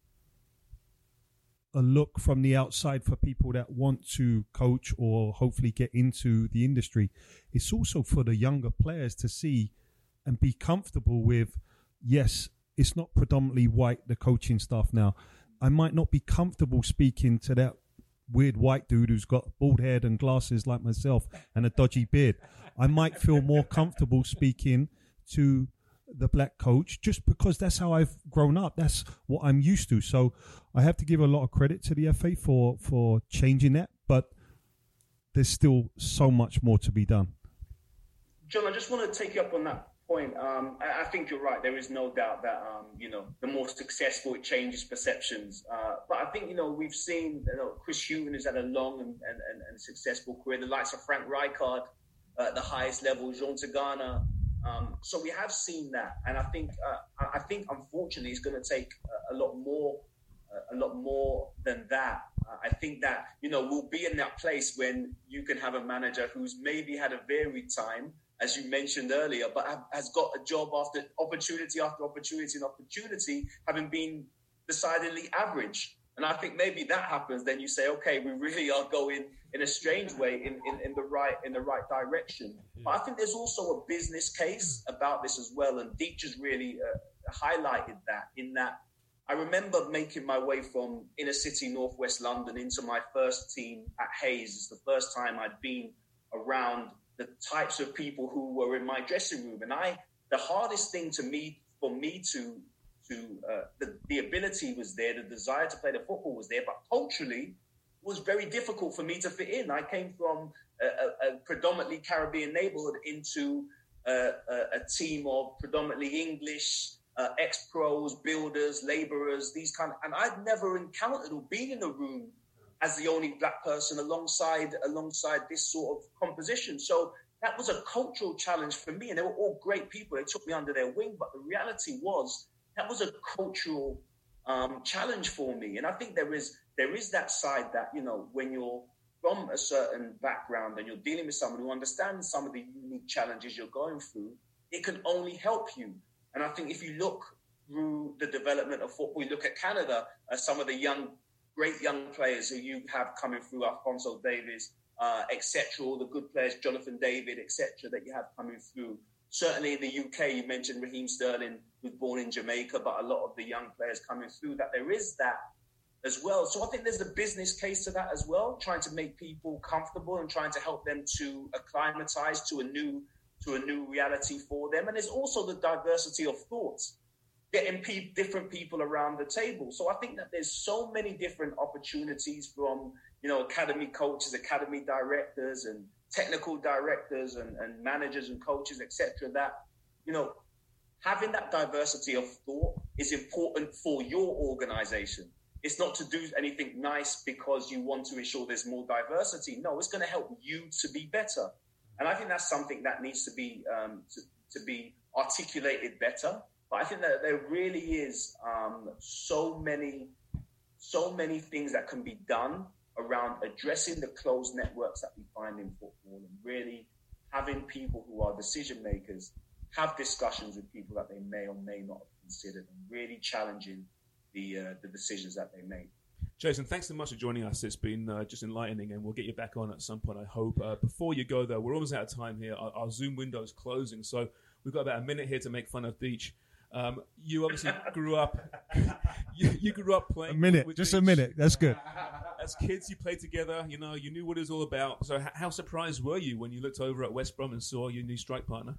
S4: a look from the outside for people that want to coach or hopefully get into the industry. It's also for the younger players to see and be comfortable with, yes, it's not predominantly white, the coaching staff now. I might not be comfortable speaking to that weird white dude who's got a bald head and glasses like myself and a dodgy beard. I might feel more comfortable speaking to the black coach just because that's how I've grown up. That's what I'm used to. So I have to give a lot of credit to the F A for, for changing that, but there's still so much more to be done.
S6: John, I just want to take you up on that point. Um, I, I think you're right. There is no doubt that, um, you know, the more successful it changes perceptions. Uh, but I think, you know, we've seen, you know, Chris Hughton has had a long and, and, and, and successful career. The likes of Frank Rijkaard uh, at the highest level, Jean Tigana. Um, so we have seen that, and I think uh, I think unfortunately it's going to take a, a lot more, uh, a lot more than that. Uh, I think that you know we'll be in that place when you can have a manager who's maybe had a varied time, as you mentioned earlier, but have, has got a job after opportunity after opportunity and opportunity, having been decidedly average. And I think maybe that happens, then you say, okay, we really are going in a strange way in, in, in the right in the right direction. But I think there's also a business case about this as well. And Deitch has really uh, highlighted that in that I remember making my way from inner city, northwest London into my first team at Hayes. It's the first time I'd been around the types of people who were in my dressing room. And I, the hardest thing to me, for me to To, uh, the, the ability was there, the desire to play the football was there, but culturally it was very difficult for me to fit in. I came from a, a, a predominantly Caribbean neighborhood into uh, a, a team of predominantly English, uh, ex-pros, builders, laborers, these kind of, and I'd never encountered or been in a room as the only black person alongside alongside this sort of composition. So that was a cultural challenge for me, and they were all great people. They took me under their wing, but the reality was that was a cultural um, challenge for me. And I think there is there is that side that, you know, when you're from a certain background and you're dealing with someone who understands some of the unique challenges you're going through, it can only help you. And I think if you look through the development of football, you look at Canada, uh, some of the young, great young players who you have coming through, Alphonso Davies, uh, et cetera, all the good players, Jonathan David, et cetera, that you have coming through. Certainly in the U K, you mentioned Raheem Sterling, who's born in Jamaica, but a lot of the young players coming through, that there is that as well. So I think there's a business case to that as well, trying to make people comfortable and trying to help them to acclimatize to a new to a new reality for them. And there's also the diversity of thoughts, getting pe- different people around the table. So I think that there's so many different opportunities from, you know, academy coaches, academy directors, and technical directors and, and managers and coaches, et cetera, that, you know, having that diversity of thought is important for your organization. It's not to do anything nice because you want to ensure there's more diversity. No, it's going to help you to be better. And I think that's something that needs to be um, to, to be articulated better. But I think that there really is um, so many, so many things that can be done around addressing the closed networks that we find in football and really having people who are decision makers have discussions with people that they may or may not have considered, and really challenging the uh, the decisions that they make.
S3: Jason, thanks so much for joining us. It's been uh, just enlightening, and we'll get you back on at some point, I hope. Uh, before you go, though, we're almost out of time here. Our, our Zoom window is closing, so we've got about a minute here to make fun of Deitch. Um, you obviously grew up. You, you grew up playing.
S4: A minute,
S3: with
S4: just
S3: Deitch.
S4: a minute. That's good.
S3: As kids, you played together. You know, you knew what it was all about. So, h- how surprised were you when you looked over at West Brom and saw your new strike partner?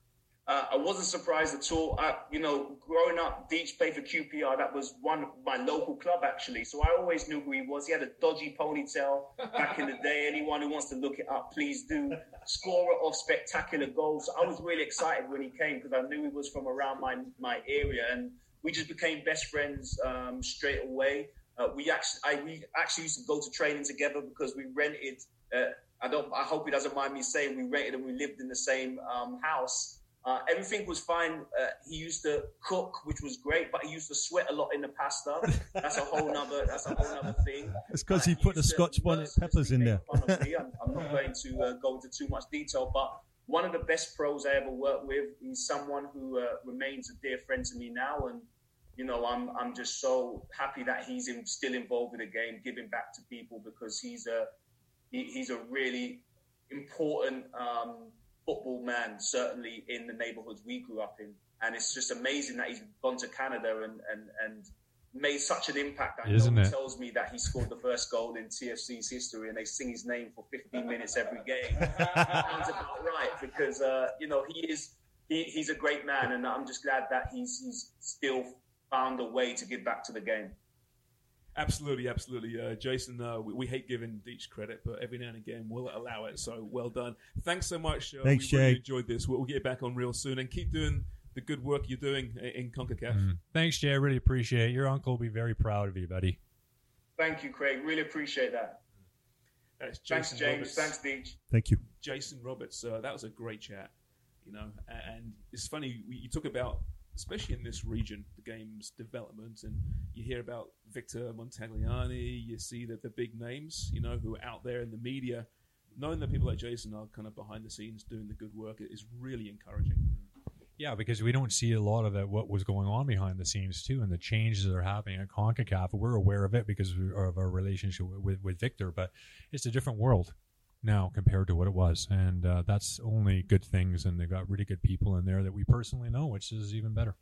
S6: Uh, I wasn't surprised at all. I, you know, growing up, Deitch played for Q P R. That was one my local club, actually. So I always knew who he was. He had a dodgy ponytail back in the day. Anyone who wants to look it up, please do. Scorer of spectacular goals. So I was really excited when he came because I knew he was from around my my area, and we just became best friends um, straight away. Uh, we actually, I, we actually used to go to training together because we rented. Uh, I don't. I hope he doesn't mind me saying we rented and we lived in the same um, house. Uh, everything was fine. Uh, he used to cook, which was great, but he used to sweat a lot in the pasta. That's a whole nother. That's a whole nother thing.
S4: It's because
S6: Uh,
S4: he put the
S6: used to
S4: Scotch bonnet peppers in
S6: mercilessly
S4: there.
S6: make fun of me. I'm, I'm not going to uh, go into too much detail, but one of the best pros I ever worked with. He's someone who uh, remains a dear friend to me now, and you know, I'm I'm just so happy that he's in, still involved with the game, giving back to people, because he's a he, he's a really important um, football man, certainly in the neighborhoods we grew up in. And it's just amazing that he's gone to Canada and and, and made such an impact. I
S5: Isn't
S6: know he
S5: it?
S6: tells me that he scored the first goal in T F C's history, and they sing his name for fifteen minutes every game. Sounds about right, because uh, you know, he is he, he's a great man, and I'm just glad that he's he's still found a way to give back to the game.
S3: Absolutely, absolutely. Uh, Jason, uh, we, we hate giving Deitch credit, but every now and again we'll allow it. So well done. Thanks so much. Uh,
S4: Thanks,
S3: we really
S4: Jay.
S3: enjoyed this. We'll, we'll get you back on real soon, and keep doing the good work you're doing in CONCACAF.
S5: Mm. Thanks, Jay. I really appreciate it. Your uncle will be very proud of you, buddy.
S6: Thank you, Craig. Really appreciate that.
S3: That's
S6: Thanks,
S3: Jason
S6: James.
S3: Roberts.
S6: Thanks, Deitch.
S4: Thank you.
S3: Jason Roberts. Uh, that was a great chat, you know. And it's funny, we, you talk about, especially in this region, the game's development, and you hear about Victor Montagliani, you see that the big names, you know, who are out there in the media. Knowing that people like Jason are kind of behind the scenes doing the good work is really encouraging.
S5: Yeah, because we don't see a lot of that, what was going on behind the scenes, too, and the changes that are happening at CONCACAF. We're aware of it because of our relationship with, with Victor, but it's a different world now compared to what it was, and uh, that's only good things, and they've got really good people in there that we personally know, which is even better.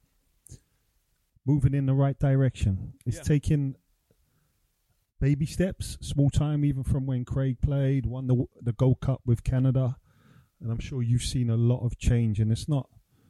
S4: Moving in the right direction. It's
S3: Yeah.
S4: taking baby steps, small time, even from when Craig played, won the the Gold Cup with Canada, and I'm sure you've seen a lot of change. And it's not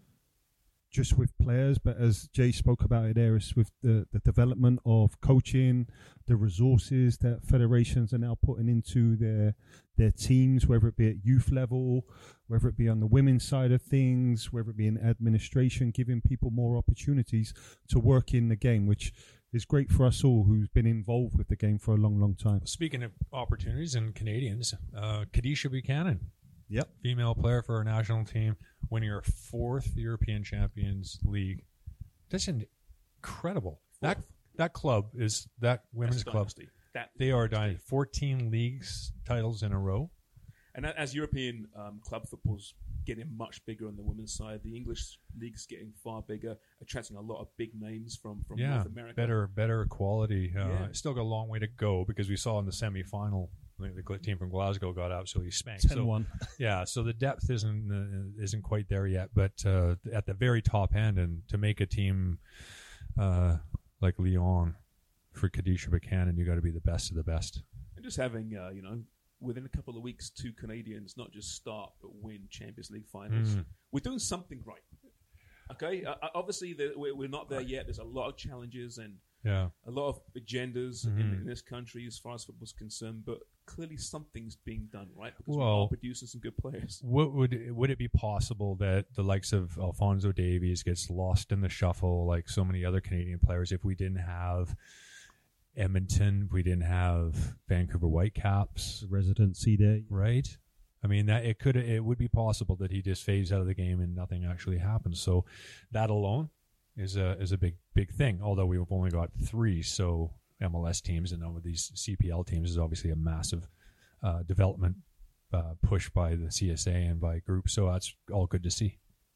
S4: just with players, but as Jay spoke about it there, it's with the, the development of coaching, the resources that federations are now putting into their their teams, whether it be at youth level, whether it be on the women's side of things, whether it be in administration, giving people more opportunities to work in the game, which is great for us all who's been involved with the game for a long, long time.
S5: Speaking of opportunities and Canadians, uh, Kadisha Buchanan,
S4: Yep.
S5: female player for our national team, winning her fourth European Champions League. That's incredible. That that club is that women's
S3: That's
S5: club.
S3: dynasty. That
S5: They are dying. fourteen leagues titles in a row.
S3: And a- as European um, club football's getting much bigger on the women's side, the English league's getting far bigger, attracting a lot of big names from, from
S5: Yeah,
S3: North America.
S5: better better quality. Uh,
S3: Yeah.
S5: Still got a long way to go because we saw in the semifinal, I think the team from Glasgow got absolutely spanked.
S4: ten
S5: So,
S4: one.
S5: yeah, so the depth isn't uh, isn't quite there yet, but uh, at the very top end, and to make a team uh, like Lyon for Kadisha Buchanan, you got to be the best of the best.
S3: And just having, uh, you know, within a couple of weeks, two Canadians not just start but win Champions League finals.
S5: Mm.
S3: We're doing something right. Okay, uh, obviously the, we're, we're not there yet. There's a lot of challenges and
S5: Yeah,
S3: a lot of agendas
S5: Mhm.
S3: in, in this country as far as football's concerned, but clearly something's being done right because we
S5: Well-
S3: are producing some good players.
S5: what would would it be possible that the likes of Alphonso Davies gets lost in the shuffle like so many other Canadian players if we didn't have Edmonton, if we didn't have Vancouver Whitecaps,
S4: Residency there.
S5: right? I mean that it could it would be possible that he just fades out of the game and nothing actually happens. So that alone is a is a big big thing. Although we've only got three, so M L S teams and now with these C P L teams is obviously a massive uh, development uh, push by the C S A and by group. So that's all good to see.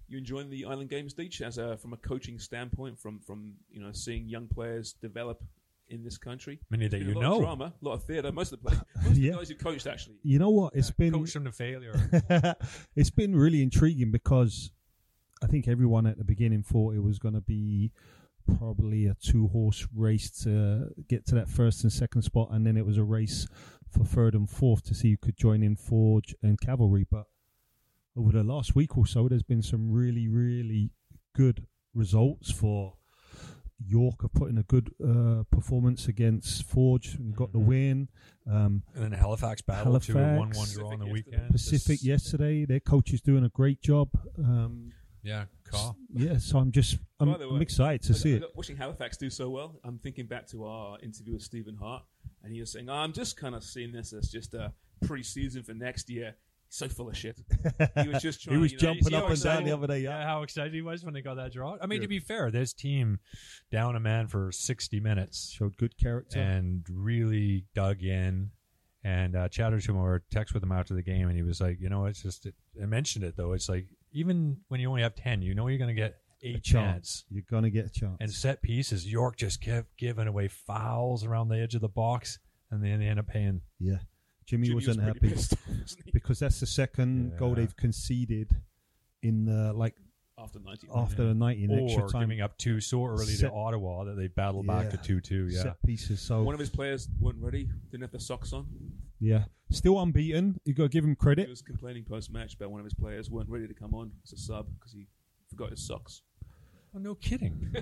S3: You enjoying the Island Games, Deitch, as a from a coaching standpoint, from from you know seeing young players develop in this country?
S5: Many that
S3: Been
S5: you
S3: a lot
S5: know.
S3: of drama, a lot of theatre. Most of the players, most
S4: Yeah.
S3: of the guys you coached actually.
S4: You know what? It's been
S5: Coach them to failure.
S4: it's been really intriguing because I think everyone at the beginning thought it was going to be probably a two-horse race to get to that first and second spot, and then it was a race for third and fourth to see who could join in Forge and Cavalry. But over the last week or so, there's been some really, really good results for York. Have put in a good uh, performance against Forge and got the win. Um,
S5: And then Halifax battle to a
S4: Halifax.
S5: one one draw on the
S3: Pacific
S5: weekend.
S4: Pacific
S5: Just-
S4: yesterday, their coach is doing a great job. Um,
S5: Yeah, call.
S4: yeah, so I'm just I'm,
S3: By the way,
S4: I'm excited to
S3: I-
S4: see
S3: I-
S4: it.
S3: Watching Halifax do so well, I'm thinking back to our interview with Stephen Hart, and he was saying, oh, "I'm just kind of seeing this as just a pre-season for next year." He's so full of shit. He was just trying.
S4: He was
S3: you know, you
S4: jumping
S3: see
S4: up
S3: how
S4: and down
S3: excited-
S4: the other day.
S5: Yeah,
S4: Yeah.
S5: how excited he was when they got that draw. I mean,
S4: Good.
S5: to be fair, this team down a man for sixty minutes
S4: Showed good character.
S5: and really dug in. And uh, chatted to him or text with him after the game, and he was like, "You know, it's just." It, I mentioned it though. It's like even when you only have ten, you know you're going to get a,
S4: A
S5: chance.
S4: You're gonna get a chance.
S5: And set pieces, York just kept giving away fouls around the edge of the box, and then they end up paying.
S4: yeah, Jimmy,
S3: Jimmy
S4: wasn't
S3: was pretty
S4: happy
S3: pissed, wasn't he?
S4: because that's the second
S5: Yeah.
S4: goal they've conceded in the like
S3: After ninety.
S4: after the ninety in extra
S5: Or
S4: time.
S5: giving up two so early
S4: Set-
S5: to Ottawa that they battled back to
S4: Yeah.
S5: two two. Yeah.
S4: Set pieces. So
S3: One of his players weren't ready, didn't have the socks on.
S4: yeah, still unbeaten. You got to give him
S3: He
S4: credit.
S3: was complaining post-match about one of his players weren't ready to come on as a sub because he forgot his socks.
S5: Oh, no kidding.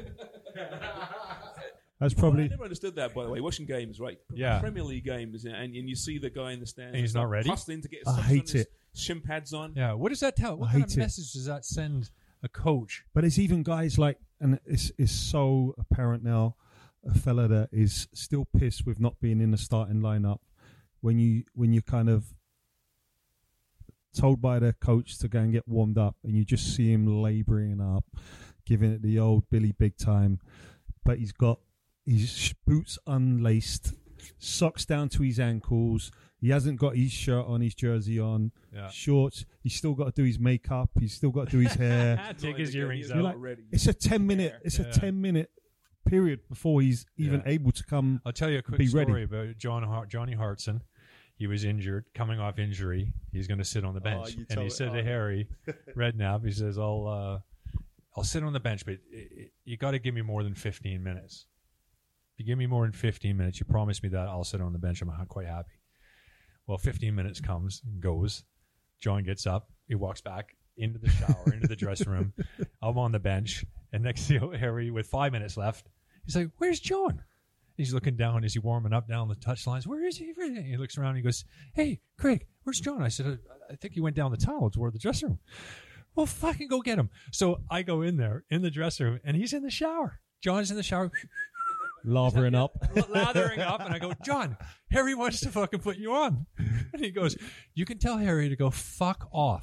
S4: That's
S3: Well, I
S4: probably
S3: never understood that, by the way. Watching games, right?
S5: Yeah.
S3: Premier League games, and, and you see the guy in the stands.
S5: And he's
S3: like
S5: not ready?
S3: Hustling to get his
S4: I
S3: socks
S4: hate
S3: on, his
S4: it.
S3: shin pads on.
S5: Yeah. What does that tell? What
S4: I
S5: kind of
S4: hate it.
S5: message does that send a coach?
S4: But it's even guys like, and it's it's so apparent now, a fella that is still pissed with not being in the starting lineup. When you when you kind of told by the coach to go and get warmed up, and you just see him labouring up, giving it the old Billy Big Time, but he's got his sh- boots unlaced, socks down to his ankles. He hasn't got his shirt on, his jersey on,
S5: Yeah.
S4: shorts. He's still got to do his makeup. He's still got to do his hair.
S3: Not
S5: Take
S3: in
S5: his
S3: the game,
S5: earrings
S3: he's
S5: out.
S3: not
S4: You're like,
S3: ready.
S4: It's a ten minute. It's
S5: Yeah.
S4: a ten minute period before he's even
S5: Yeah.
S4: able to come.
S5: I'll tell you a quick
S4: Be
S5: story
S4: ready.
S5: about John Hart, Johnny Hartson. He was injured, coming off injury. He's going to sit on the bench,
S4: you
S5: and he
S4: told-
S5: said to
S4: oh.
S5: Harry Redknapp, he says, "I'll, uh, I'll sit on the bench, but it, it, you got to give me more than fifteen minutes. If you give me more than fifteen minutes, you promise me that I'll sit on the bench. I'm quite happy." Well, fifteen minutes comes and goes. John gets up. He walks back into the shower, into the dressing room. I'm on the bench, and next thing you know, Harry, with five minutes left, he's like, "Where's John?" He's looking down. Is he warming up down the touch lines? Where is he? Where is he? He looks around. And he goes, "Hey, Craig, where's John?" I said, "I, I think he went down the tunnel toward the dressing room." Well, fucking go get him. So I go in there in the dressing room, and he's in the shower. John's in the shower,
S4: Lathering up.
S5: lathering up, and I go, "John, Harry wants to fucking put you on." And he goes, "You can tell Harry to go fuck off."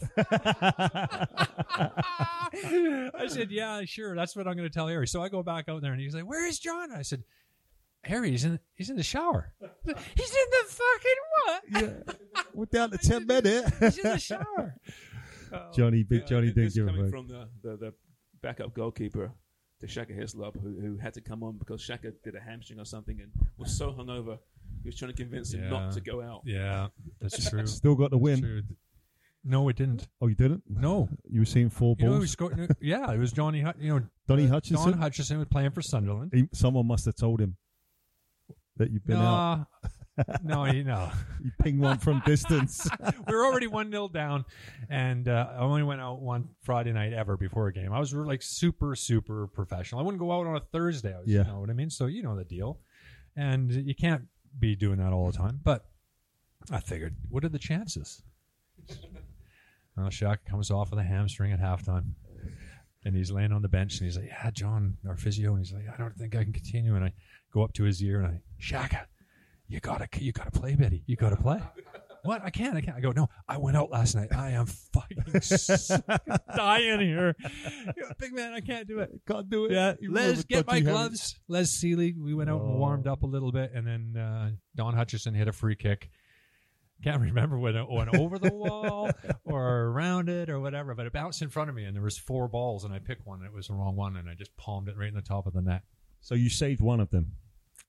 S5: I said, "Yeah, sure. That's what I'm going to tell Harry." So I go back out there, and he's like, "Where is John?" I said, "Harry, he's in he's in the shower." He's in the fucking what?
S4: Yeah. We're down to ten minutes.
S5: He's in the shower.
S4: Johnny, big
S3: Yeah,
S4: Johnny
S3: this
S4: didn't give a
S3: coming
S4: fuck.
S3: from the, the, the backup goalkeeper to Shaka Hislop, who, who had to come on because Shaka did a hamstring or something and was so hungover, he was trying to convince him
S5: Yeah.
S3: not to go out.
S5: Yeah, that's true.
S4: Still got the win.
S5: True. No, it didn't.
S4: Oh, you didn't?
S5: No.
S4: You were seeing four
S5: You know, who
S4: balls.
S5: scored, yeah, it was Johnny. Hut- You know,
S4: Donny
S5: uh,
S4: Hutchinson?
S5: Don Hutchinson was playing for Sunderland.
S4: He, someone must have told him that you've been out.
S5: No, no, he, no.
S4: You ping one from distance.
S5: We were already one nil down, and uh, I only went out one Friday night ever before a game. I was like super, super professional. I wouldn't go out on a Thursday. I was,
S4: Yeah.
S5: You know what I mean? So you know the deal. And you can't be doing that all the time. But I figured, what are the chances? Well, Shaka comes off with a hamstring at halftime. And he's laying on the bench, and he's like, "Yeah, John, our physio." And he's like, "I don't think I can continue." And I go up to his ear, and I, "Shaka, you gotta, you gotta play, Betty. You gotta play." "What? I can't. I can't." I go, "No, I went out last night. I am fucking dying here. Big man, I can't do it.
S4: Can't do it.
S5: Yeah,
S4: You
S5: Les,
S4: remember
S5: get my
S4: dodgy Harry?
S5: gloves. Les Seeley. We went out and
S4: Oh.
S5: warmed up a little bit, and then uh, Don Hutchison hit a free kick. Can't remember whether it went over the wall or around it or whatever, but it bounced in front of me, and there was four balls, and I picked one, and it was the wrong one, and I just palmed it right in the top of the net.
S4: So you saved one of them.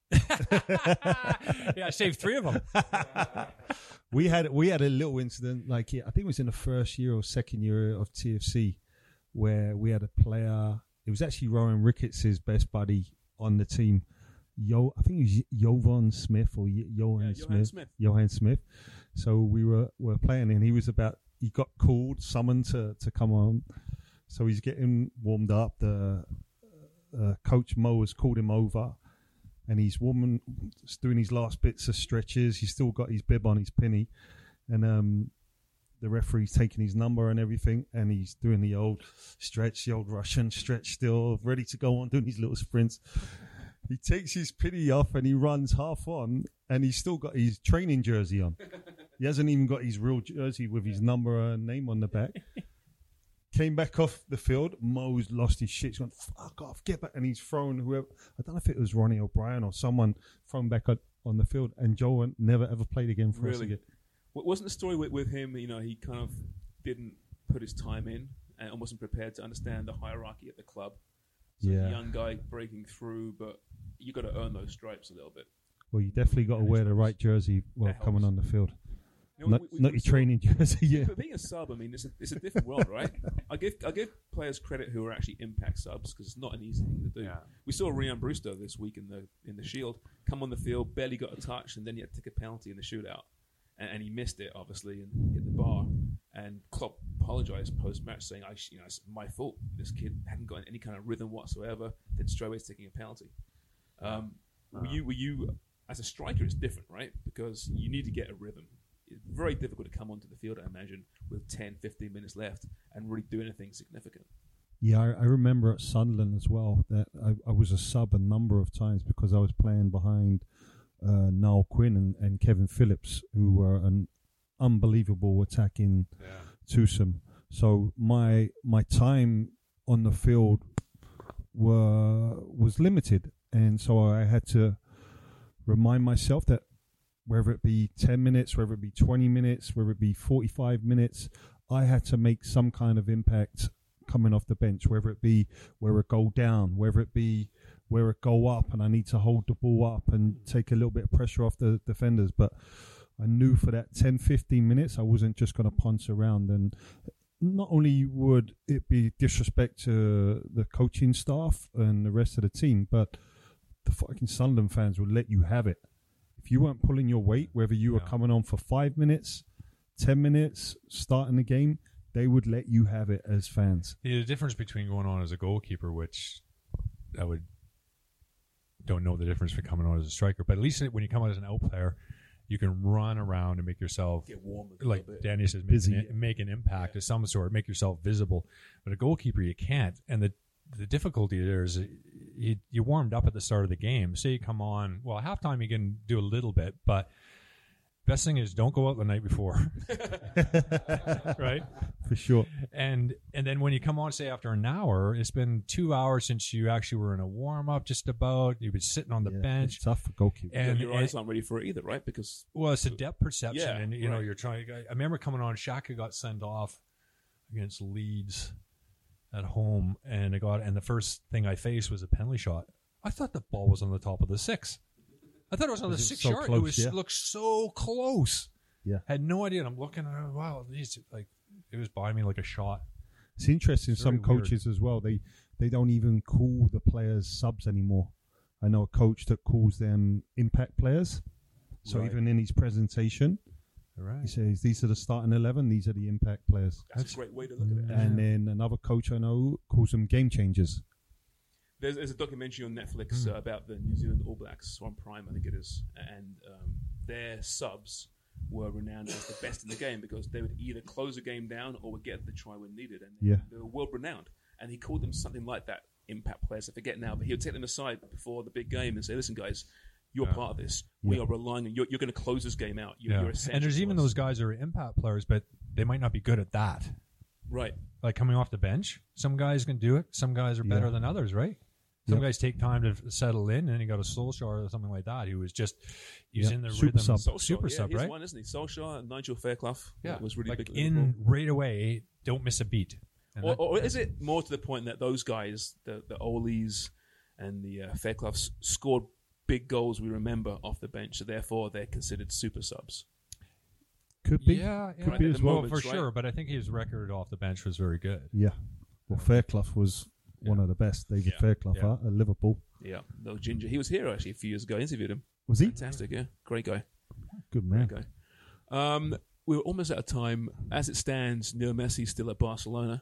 S5: Yeah, I saved three of them.
S4: we had we had a little incident, like I think it was in the first year or second year of T F C, where we had a player. It was actually Rowan Ricketts' best buddy on the team. Yo, I think it was Jovan Smith or Johan
S3: Yeah, Johan
S4: Smith.
S3: Smith.
S4: Johan Smith. So we were were playing, and he was about. He got called, summoned to to come on. So he's getting warmed up. The uh, coach Mo has called him over, and he's warming, doing his last bits of stretches. He's still got his bib on, his pinny, and um, the referee's taking his number and everything, and he's doing the old stretch, the old Russian stretch, still ready to go on, doing his little sprints. He takes his pinny off and he runs half on, and he's still got his training jersey on. He hasn't even got his real jersey with his number and name on the back. Came back off the field. Mo's lost his shit. He's gone, fuck off, get back. And he's thrown whoever, I don't know if it was Ronnie O'Brien or someone, thrown back on, on the field. And Joe never ever played again for us
S3: Really?
S4: again.
S3: Wa- Wasn't the story with, with him, you know, he kind of didn't put his time in and wasn't prepared to understand the hierarchy at the club. So
S4: Yeah.
S3: a young guy breaking through, but you got to earn those stripes a little bit.
S4: Well, you definitely got to
S3: And
S4: wear
S3: his
S4: the right jersey while
S3: That
S4: coming
S3: helps.
S4: on the field.
S3: You know,
S4: Not,
S3: we- we-
S4: not
S3: we
S4: your
S3: saw-
S4: training jersey, yeah.
S3: But being a sub, I mean, it's a, it's a different world, right? I give I give players credit who are actually impact subs because it's not an easy thing to do.
S5: Yeah.
S3: We saw Ryan Brewster this week in the in the Shield come on the field, barely got a touch, and then he had to take a penalty in the shootout, and, and he missed it obviously and hit the bar. And Klopp apologized post match, saying, "I, sh- you know, it's my fault. This kid hadn't got any kind of rhythm whatsoever." Then straight away taking a penalty. Um, were you were you as a striker? It's different, right? Because you need to get a rhythm. It's very difficult to come onto the field, I imagine, with ten, fifteen minutes left and really do anything significant.
S4: Yeah, I, I remember at Sunderland as well that I, I was a sub a number of times because I was playing behind uh, Niall Quinn and, and Kevin Phillips, who were an unbelievable attacking twosome. So my my time on the field were was limited, and so I had to remind myself that whether it be ten minutes, whether it be twenty minutes, whether it be forty-five minutes, I had to make some kind of impact coming off the bench, whether it be where it go down, whether it be where it go up, and I need to hold the ball up and take a little bit of pressure off the defenders. But I knew for that ten, fifteen minutes, I wasn't just going to punch around. And not only would it be disrespect to the coaching staff and the rest of the team, but the fucking Sunderland fans would let you have it. If you weren't pulling your weight, whether you were
S5: Yeah.
S4: coming on for five minutes, ten minutes, starting the game, they would let you have it as fans.
S5: The difference between going on as a goalkeeper, which I would don't know the difference for coming on as a striker, but at least when you come out as an out player, you can run around and make yourself,
S3: Get warm a
S5: like
S3: little bit.
S5: Danny says, make
S4: Busy.
S5: an, make an impact of some sort, make yourself visible. But a goalkeeper, you can't. And the the difficulty there is you, you warmed up at the start of the game. Say you come on, well, halftime you can do a little bit, but best thing is don't go out the night before, right?
S4: For sure.
S5: And and then when you come on, say after an hour, it's been two hours since you actually were in a warm up, just about. You've been sitting on the
S4: Yeah,
S5: bench,
S4: it's tough for goalkeepers.
S3: Yeah,
S5: and,
S3: your
S5: and
S3: eyes aren't ready for it either, right? Because
S5: well, it's a depth perception,
S3: Yeah,
S5: and you know
S3: right.
S5: you're trying. I remember coming on. Shaka got sent off against Leeds at home, and I got and the first thing I faced was a penalty shot. I thought the ball was on the top of the six. I thought it was on the
S4: Was it
S5: six
S4: so
S5: yard.
S4: close,
S5: it was
S4: yeah.
S5: looked so close.
S4: Yeah.
S5: Had no idea. And I'm looking at it, wow, these like it was by me like a shot.
S4: It's interesting.
S5: It's
S4: Some
S5: very weird.
S4: coaches as well. They they don't even call the players subs anymore. I know a coach that calls them impact players. So
S5: Right.
S4: even in his presentation,
S5: All right.
S4: he says these are the starting eleven. These are the impact players.
S3: that's, a great way to look at it.
S4: And then another coach I know calls them game changers.
S3: There's, there's a documentary on Netflix uh, about the New Zealand All Blacks on Prime, I think it is, and um, their subs were renowned as the best in the game because they would either close a game down or would get the try when needed, and
S4: Yeah.
S3: they were world renowned. And he called them something like that, impact players. I forget now, but he would take them aside before the big game and say, "Listen, guys, you're
S5: Yeah.
S3: part of this. We
S4: Yeah.
S3: are relying on you're, you're going to close this game out. You're,
S5: Yeah.
S3: you're essential
S5: And there's
S3: to
S5: even
S3: us."
S5: those guys that are impact players, but they might not be good at that.
S3: right.
S5: Like coming off the bench, some guys can do it. Some guys are better
S4: Yeah.
S5: than others, right? Some
S4: Yep.
S5: guys take time to settle in, and then you got a Solskjaer or something like that who was just he's
S4: Yep.
S5: in the
S4: Super
S5: rhythm.
S4: sub.
S3: Solskjaer,
S5: Super
S3: yeah,
S5: sub,
S3: he's
S5: right?
S3: one, isn't he? Solskjaer and Nigel Fairclough.
S5: Yeah,
S3: That was really
S5: like
S3: big. at
S5: in
S3: Liverpool.
S5: right away. Don't miss a beat. And
S3: Or,
S5: that-
S3: or is it more to the point that those guys, the the Ole's and the uh, Faircloughs, scored big goals we remember off the bench, so therefore they're considered super subs?
S4: Could be.
S5: yeah, yeah,
S3: Could be
S5: well,
S3: as well.
S5: for
S3: Right.
S5: sure. But I think his record off the bench was very good.
S4: Yeah. Well, Fairclough was one
S5: Yeah.
S4: of the best. David
S5: Yeah.
S4: Fairclough
S5: Yeah.
S4: uh, at Liverpool.
S3: Yeah, no Ginger. He was here actually a few years ago. I interviewed him.
S4: Was he?
S3: Fantastic, yeah, great guy.
S4: Good man.
S3: Great guy. Um, we're almost out of time. As it stands, Leo Messi's still at Barcelona.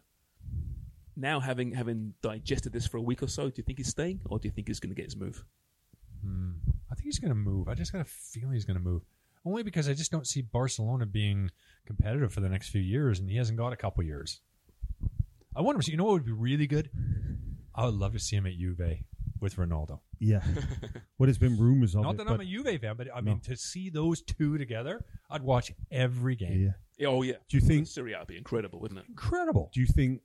S3: Now, having having digested this for a week or so, do you think he's staying, or do you think he's going to get his move?
S5: Hmm. I think he's going to move. I just got a feeling he's going to move. Only because I just don't see Barcelona being competitive for the next few years, and he hasn't got a couple years. I wonder, you know what would be really good? I would love to see him at Juve with Ronaldo.
S4: Yeah. Well, there's been rumors of
S5: Not
S4: it.
S5: that
S4: but
S5: I'm a Juve fan, but I mean,
S4: No.
S5: to see those two together, I'd watch every game.
S4: yeah.
S3: Oh yeah.
S4: Do you think-
S3: Serie A would be incredible, wouldn't it?
S5: Incredible.
S4: Do you think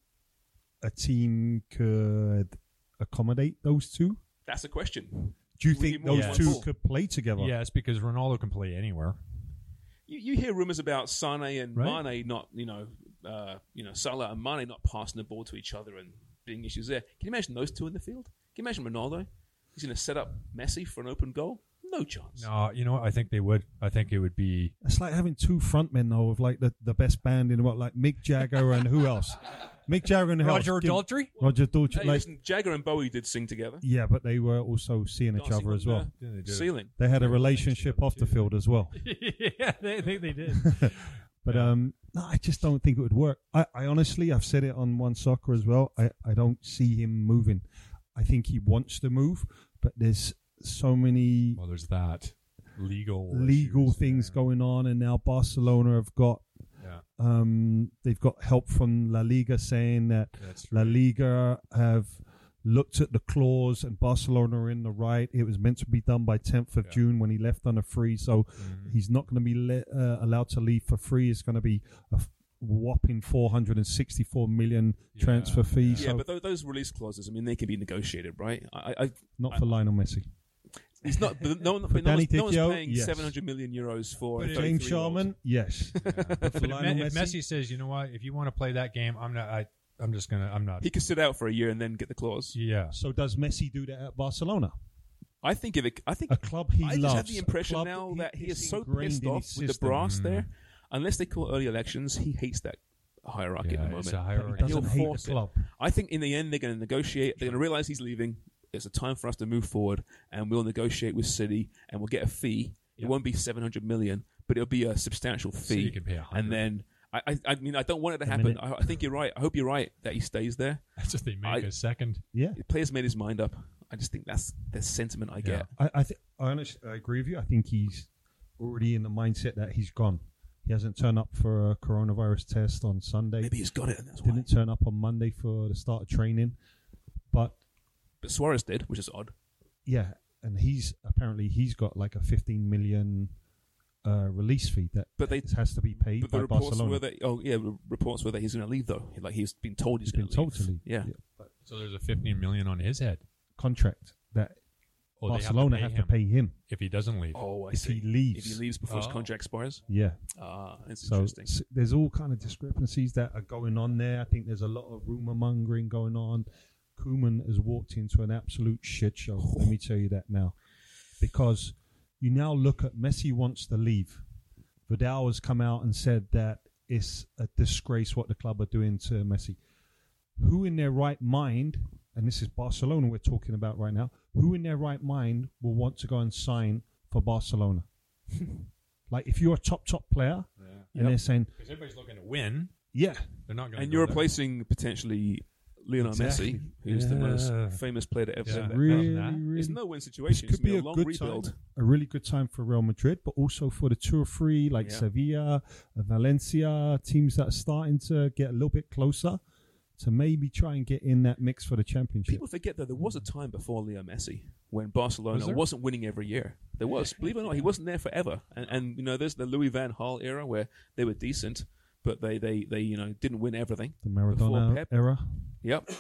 S4: a team could accommodate those two?
S3: That's a question.
S4: Do you
S3: We
S4: think
S3: need more
S4: those
S5: than
S4: two
S3: one ball.
S4: could play together?
S5: Yeah, it's because Ronaldo can play anywhere.
S3: You, you hear rumors about Sane and
S5: Right.
S3: Mane not, you know, uh, you know, Salah and Mane not passing the ball to each other and being issues there. Can you imagine those two in the field? Can you imagine Ronaldo? He's going to set up Messi for an open goal? No chance.
S5: No, you know what? I think they would. I think it would be.
S4: It's like having two frontmen though, of like the, the best band in the world, like Mick Jagger and who else? Mick Jagger and who
S5: Roger
S4: else? Give-
S5: Daltrey?
S4: Roger Daltrey.
S3: Hey,
S4: like,
S3: listen, Jagger and Bowie did sing together.
S4: yeah, but they were also seeing each
S3: Dancing
S4: other
S3: on
S4: as well.
S3: the
S5: Yeah, they did.
S3: Ceiling.
S4: They had a relationship off the field as well.
S5: Yeah, they think they did.
S4: But um, no, I just don't think it would work. I, I honestly, I've said it on One Soccer as well. I, I don't see him moving. I think he wants to move, but there's so many
S5: Well, there's that legal
S4: legal
S5: issues,
S4: things
S5: yeah.
S4: going on, and now Barcelona have got
S5: Yeah,
S4: um, they've got help from La Liga saying that
S5: that's
S4: La
S5: right.
S4: Liga have looked at the clause and Barcelona are in the right. It was meant to be done by tenth of
S5: Yeah.
S4: June when he left on a free, so
S5: Mhm.
S4: he's not going to be le- uh, allowed to leave for free. It's going to be a f- whopping four hundred sixty-four million
S5: Yeah,
S4: transfer fee.
S5: yeah.
S3: Yeah,
S4: So
S3: but those, those release clauses, I mean, they can be negotiated, right? I, I,
S4: not for Lionel Messi.
S3: he's not. But no, one,
S4: For
S3: no,
S4: Danny
S3: one's, no one's
S4: Dichio,
S3: paying
S4: yes.
S3: seven hundred million euros for
S5: But
S3: a
S5: it-
S4: James
S3: thirty-three-year-old.
S4: Sharman, yes.
S5: Yeah.
S4: But for
S5: But if,
S4: Lionel
S5: Me- if
S4: Messi,
S5: Messi says, you know what, if you want to play that game, I'm not. I, I'm just gonna. I'm not.
S3: He could sit out for a year and then get the clause.
S5: Yeah.
S4: so does Messi do that at Barcelona?
S3: I think if it, I think
S4: A club he
S3: I
S4: loves.
S3: just have the
S4: a
S3: impression
S4: club
S3: now that he
S4: is
S3: is so
S4: ingrained
S3: pissed
S4: in
S3: off
S4: his
S3: with the
S4: system.
S3: brass
S5: Mm.
S3: there. Unless they call early elections, he hates that hierarchy
S5: Yeah,
S3: at the
S5: it's
S3: moment.
S5: a
S4: He
S5: hierarchy.
S3: He'll
S4: doesn't hate
S3: force
S4: the
S3: it.
S4: club.
S3: I think in the end they're going to negotiate. They're going to realize he's leaving. It's a time for us to move forward, and we'll negotiate with City, and we'll get a fee. It
S5: Yeah.
S3: won't be seven hundred million, but it'll be a substantial
S5: So
S3: fee.
S5: you can pay a hundred.
S3: and then I, I, I mean, I don't want it to
S4: A
S3: happen.
S4: minute.
S3: I, I think you're right. I hope you're right that he stays there.
S5: That's if they make
S3: I-
S5: a second.
S4: Yeah.
S3: The player's made his mind up. I just think that's the sentiment I get.
S4: I, I, th- I honestly I agree with you. I think he's already in the mindset that he's gone. He hasn't turned up for a coronavirus test on Sunday.
S3: Maybe he's got it, and that's why.
S4: Didn't turn up on Monday for the start of training. But
S3: But Suarez did, which is odd.
S4: yeah, and he's apparently he's got like a fifteen million uh, release fee that
S3: But they,
S4: has to be paid
S3: but the
S4: by
S3: reports
S4: Barcelona.
S3: were that. Oh yeah, the reports were that he's going to leave though. Like he's been told he's,
S4: He's been
S3: going
S4: told to leave.
S3: Yeah.
S5: So there's a fifteen million on his head.
S4: Contract that
S5: Oh,
S4: Barcelona
S5: they
S4: have,
S5: have
S4: to
S5: to pay
S4: pay him
S5: if he doesn't leave.
S3: Oh, I
S4: if
S3: see.
S4: he leaves.
S3: If he leaves before his
S5: Oh.
S3: contract expires.
S4: Yeah.
S3: Ah, that's
S4: So
S3: interesting.
S4: s- there's all kind of discrepancies that are going on there. I think there's a lot of rumor mongering going on. Koeman has walked into an absolute shit show. Let me tell you that now, because you now look at Messi wants to leave. Vidal has come out and said that it's a disgrace what the club are doing to Messi. Who in their right mind, and this is Barcelona we're talking about right now, who in their right mind will want to go and sign for Barcelona? Like if you're a top, top player and they're saying,
S5: Because everybody's looking to win.
S4: yeah,
S5: They're not going.
S3: And you're replacing potentially Lionel
S4: Exactly.
S3: Messi, who's the most
S5: Yeah.
S3: famous player to ever
S5: Yeah.
S3: play that
S4: really,
S3: club.
S5: that.
S4: really
S3: It's a no-win
S4: this
S3: situation. It's
S4: could be
S3: gonna
S4: a
S3: be a long
S4: good
S3: rebuild.
S4: time, a really good time for Real Madrid, but also for the Tour Free, like
S3: Yeah.
S4: Sevilla, Valencia, teams that are starting to get a little bit closer to maybe try and get in that mix for the championship.
S3: People forget that there was a time before Leo Messi when Barcelona
S5: Was there?
S3: wasn't winning every year. There was, believe it or not, he wasn't there forever. And, and you know, there's the Louis van Gaal era where they were decent, but they, they, they you know didn't win everything.
S4: The
S3: Before
S4: Maradona
S3: Pep.
S4: era.
S3: Yep.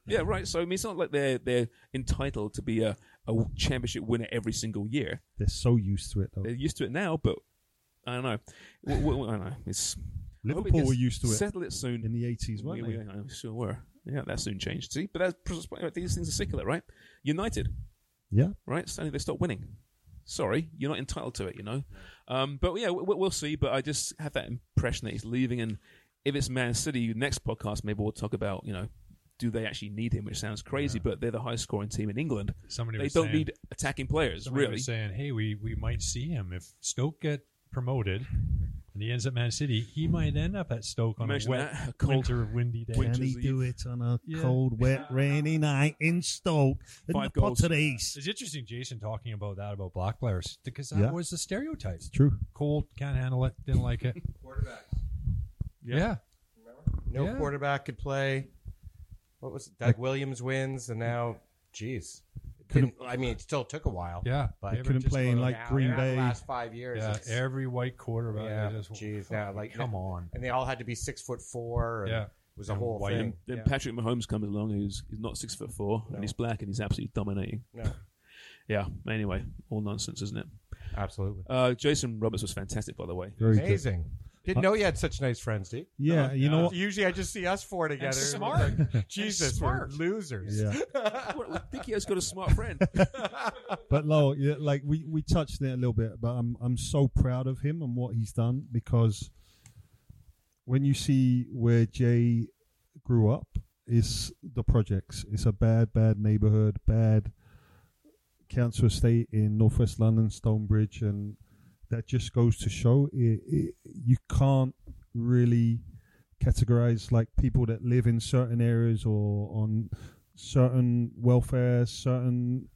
S3: Yeah, right. So I mean, it's not like they're they're entitled to be a, a championship winner every single year.
S4: They're so used to it, though.
S3: They're used to it now, but I don't know. W- w- I don't know. It's I hope it
S4: Liverpool
S3: gets-
S4: were used to it
S3: Settle it soon.
S4: in the eighties,
S3: we,
S4: weren't
S3: we,
S4: they?
S3: I sure were. Yeah, that soon changed. See, but that's these things are secular, right? United,
S4: Yeah.
S3: right? Suddenly they stop winning. Sorry, you're not entitled to it, you know. Um, but yeah, we, we'll see. But I just have that impression that he's leaving, and if it's Man City, next podcast maybe we'll talk about, you know, do they actually need him? Which sounds crazy, but they're the highest scoring team in England.
S5: Somebody
S3: They
S5: was
S3: don't
S5: saying,
S3: need attacking players,
S5: somebody
S3: really.
S5: was saying, hey, we, we might see him if Stoke get promoted and he ends at Man City. He might end up at Stoke on
S3: Imagine
S5: a wet,
S3: that, a cold
S5: winter, windy day.
S3: winter-
S4: Can he
S3: Winter's
S4: do
S3: Eve.
S4: it on a
S5: Yeah.
S4: cold, wet, rainy night in Stoke? In
S3: Five
S4: the
S3: goals.
S4: Potteries.
S5: It's interesting, Jason, talking about that about black players because that
S4: Yeah.
S5: was the stereotype.
S4: It's true.
S5: Cold, can't handle it, didn't like it.
S7: Quarterbacks.
S5: Yeah.
S7: No
S5: Yeah.
S7: quarterback could play. What was it? Doug Williams wins, and now, geez. It
S4: Couldn't-
S7: didn't- I mean, it still took a while.
S5: Yeah.
S7: But
S5: They
S4: couldn't
S5: just
S4: play in
S5: go,
S4: like
S7: Now,
S4: Green
S7: now
S4: Bay.
S7: The last five years.
S5: Yeah,
S7: it's-
S5: every white quarterback.
S7: yeah,
S5: they just,
S7: geez, now like
S5: come on.
S7: and they all had to be six foot four. And
S5: Yeah.
S7: it was a
S5: And
S7: whole
S5: white.
S7: thing.
S3: Then
S7: Yeah.
S3: Patrick Mahomes comes along, who's he's not six foot four,
S7: No.
S3: and he's black, and he's absolutely dominating.
S7: No,
S3: Yeah. Anyway, all nonsense, isn't it?
S7: absolutely
S3: Uh, Jason Roberts was fantastic, by the way.
S4: Very good.
S7: amazing. Didn't know you had such nice friends, Steve.
S4: Yeah, you know what?
S7: Usually, I just see us four together.
S5: smart.
S7: Like, Jesus,
S5: smart.
S7: we're losers.
S4: Yeah.
S3: Well, Dickie has got a smart friend.
S4: But no, yeah, like we, we touched on it a little bit, but I'm I'm so proud of him and what he's done, because when you see where Jay grew up, it's the projects. It's a bad, bad neighborhood, bad council estate in northwest London, Stonebridge, and that just goes to show it, it, you can't really categorize like people that live in certain areas or on certain welfare, certain,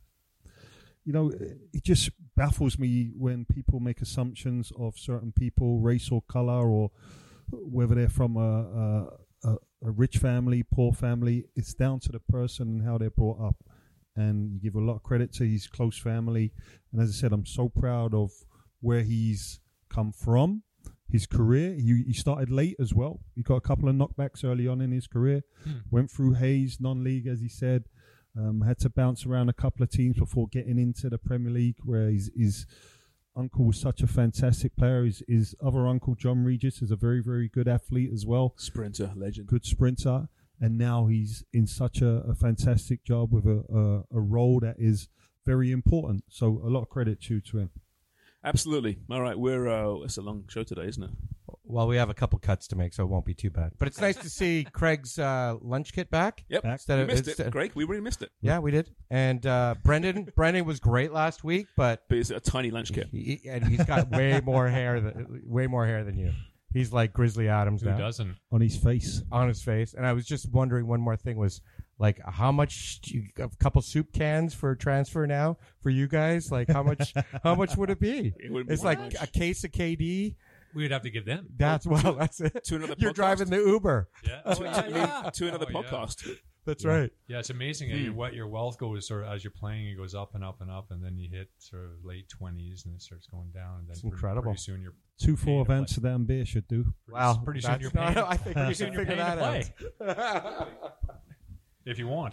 S4: you know, it just baffles me when people make assumptions of certain people, race or color, or whether they're from a, a, a, a rich family, poor family. It's down to the person and how they're brought up. And you give a lot of credit to his close family. And as I said, I'm so proud of where he's come from, his career. He, he started late as well. He got a couple of knockbacks early on in his career.
S5: Hmm.
S4: Went through Hayes, non-league, as he said. Um, had to bounce around a couple of teams before getting into the Premier League, where his, his uncle was such a fantastic player. His, his other uncle, John Regis, is a very, very good athlete as well.
S3: Sprinter, legend.
S4: Good sprinter. And now he's in such a, a fantastic job with a, a, a role that is very important. So a lot of credit to, to him.
S3: Absolutely. All right, we're uh, it's a long show today, isn't it?
S7: Well, we have a couple cuts to make, so it won't be too bad. But it's nice to see Craig's uh, lunch kit back.
S3: Yep.
S4: Back.
S7: Instead
S3: We
S7: of-
S3: missed
S7: instead-
S3: it, Greg. We really missed it.
S7: Yeah, we did. And uh, Brendan, Brendan was great last week, but
S3: But it's a tiny lunch kit.
S7: he, and he's got way more hair than way more hair than you. He's like Grizzly Adams
S5: Who
S7: now
S5: doesn't?
S4: On his face.
S7: on his face. And I was just wondering, one more thing was like, how much? Do you, a couple soup cans for transfer now for you guys? Like, how much? how much would it be?
S3: It wouldn't be
S7: It's like
S3: much.
S7: a case of K D.
S5: We would have to give them.
S7: That's well. That's it.
S3: To another
S7: You're
S3: podcast?
S7: driving the Uber.
S5: Yeah.
S3: To, to- to another
S5: Oh, yeah.
S3: podcast.
S7: That's
S5: Yeah.
S7: right.
S5: Yeah, it's amazing how you, what your wealth goes sort of as you're playing. It goes up and up and up, and then you hit sort of late twenties, and it starts going down. And then
S7: It's
S5: pretty,
S7: incredible.
S5: Pretty soon you're
S4: Two
S5: paying
S4: four of
S5: to play.
S4: Amsterdam beer should do.
S5: Pretty,
S7: Wow.
S5: pretty soon
S7: That's
S5: you're
S7: not-
S5: paying.
S7: I think we
S5: pretty
S7: should
S5: soon you're
S7: figure
S5: paying
S7: that
S5: to
S7: out.
S5: play if you want.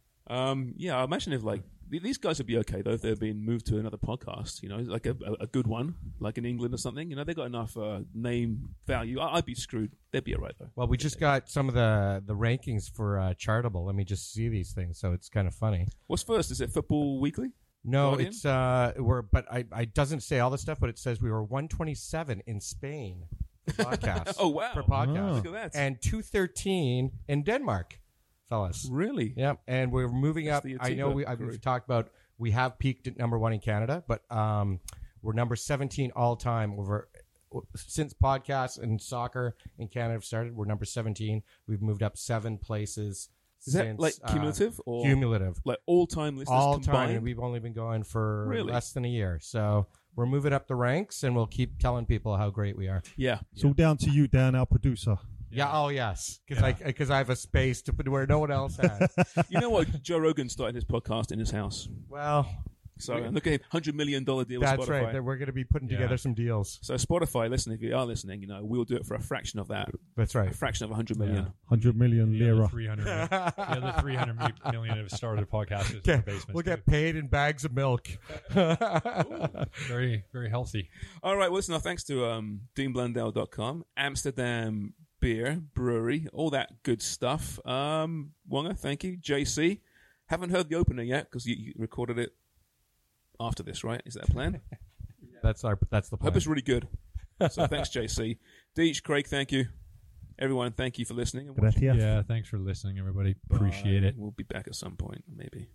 S3: Um, yeah, I imagine if like th- these guys would be okay though if they're being moved to another podcast. You know, like a, a, a good one, like in England or something. You know, they got enough uh, name value. I- I'd be screwed. They'd be alright though.
S7: Well, we just got some of the the rankings for uh, Chartable. Let me just see these things. So it's kind of funny.
S3: What's first? Is it Football Weekly?
S7: No,
S3: Guardian?
S7: it's uh, we're but I I doesn't say all the stuff, but it says we were one twenty-seven in Spain for podcasts.
S3: Oh wow!
S7: for podcasts,
S4: Oh.
S3: Look at that.
S7: and two thirteen in Denmark, fellas.
S3: Really?
S7: Yeah, and we're moving
S3: That's
S7: up.
S3: the
S7: I know
S3: Atiba
S7: we I've,
S3: crew.
S7: we've talked about we have peaked at number one in Canada, but um, we're number seventeen all time over. Since podcasts and soccer in Canada have started, we're number seventeen. We've moved up seven places.
S3: Is that
S7: since,
S3: like
S7: uh,
S3: cumulative or
S7: cumulative?
S3: like all time listeners
S7: All
S3: combined?
S7: time, and we've only been going for
S3: Really?
S7: less than a year. So we're moving up the ranks, and we'll keep telling people how great we are.
S3: Yeah.
S4: It's all down to you, Dan, our producer.
S7: Yeah. Oh, yes. Because I because I have a space to put where no one else has.
S3: You know what? Joe Rogan started his podcast in his house.
S7: Well,
S3: So I'm looking at one hundred million dollars deal
S7: That's
S3: with Spotify.
S7: right. That we're going to be putting
S5: Yeah.
S7: together some deals.
S3: So Spotify, listen, if you are listening, you know, we'll do it for a fraction of that.
S7: That's
S3: A
S7: right.
S3: fraction of one hundred million.
S5: Yeah.
S4: Hundred million
S5: The other
S4: lira.
S5: three hundred, the other three hundred mi- million have started podcasts in the
S7: Okay,
S5: basement.
S7: we'll get paid in bags of milk.
S5: very, very healthy.
S3: All right, well, listen, our thanks to um, dean blundell dot com, Amsterdam Beer Brewery, all that good stuff. Um, Wonga, thank you. J C, haven't heard the opener yet because you, you recorded it after this, right? Is that a plan?
S7: That's our. That's the
S3: I hope
S7: plan.
S3: it's really good. So thanks, J C. Deech, Craig, thank you. Everyone, thank you for listening. And watching.
S4: Gracias.
S5: Yeah, thanks for listening, everybody. Appreciate it.
S3: We'll be back at some point, maybe.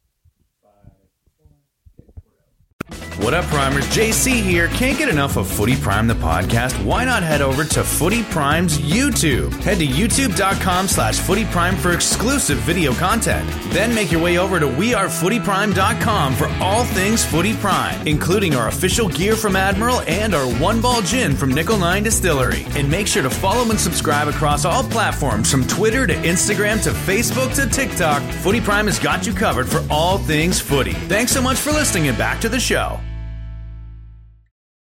S1: What up, Primers? J C here. Can't get enough of Footy Prime the podcast? Why not head over to Footy Prime's YouTube? Head to youtube.com slash Footy Prime for exclusive video content. Then make your way over to we are footy prime dot com for all things Footy Prime, including our official gear from Admiral and our One Ball Gin from Nickel nine Distillery. And make sure to follow and subscribe across all platforms from Twitter to Instagram to Facebook to TikTok. Footy Prime has got you covered for all things footy. Thanks so much for listening and back to the show.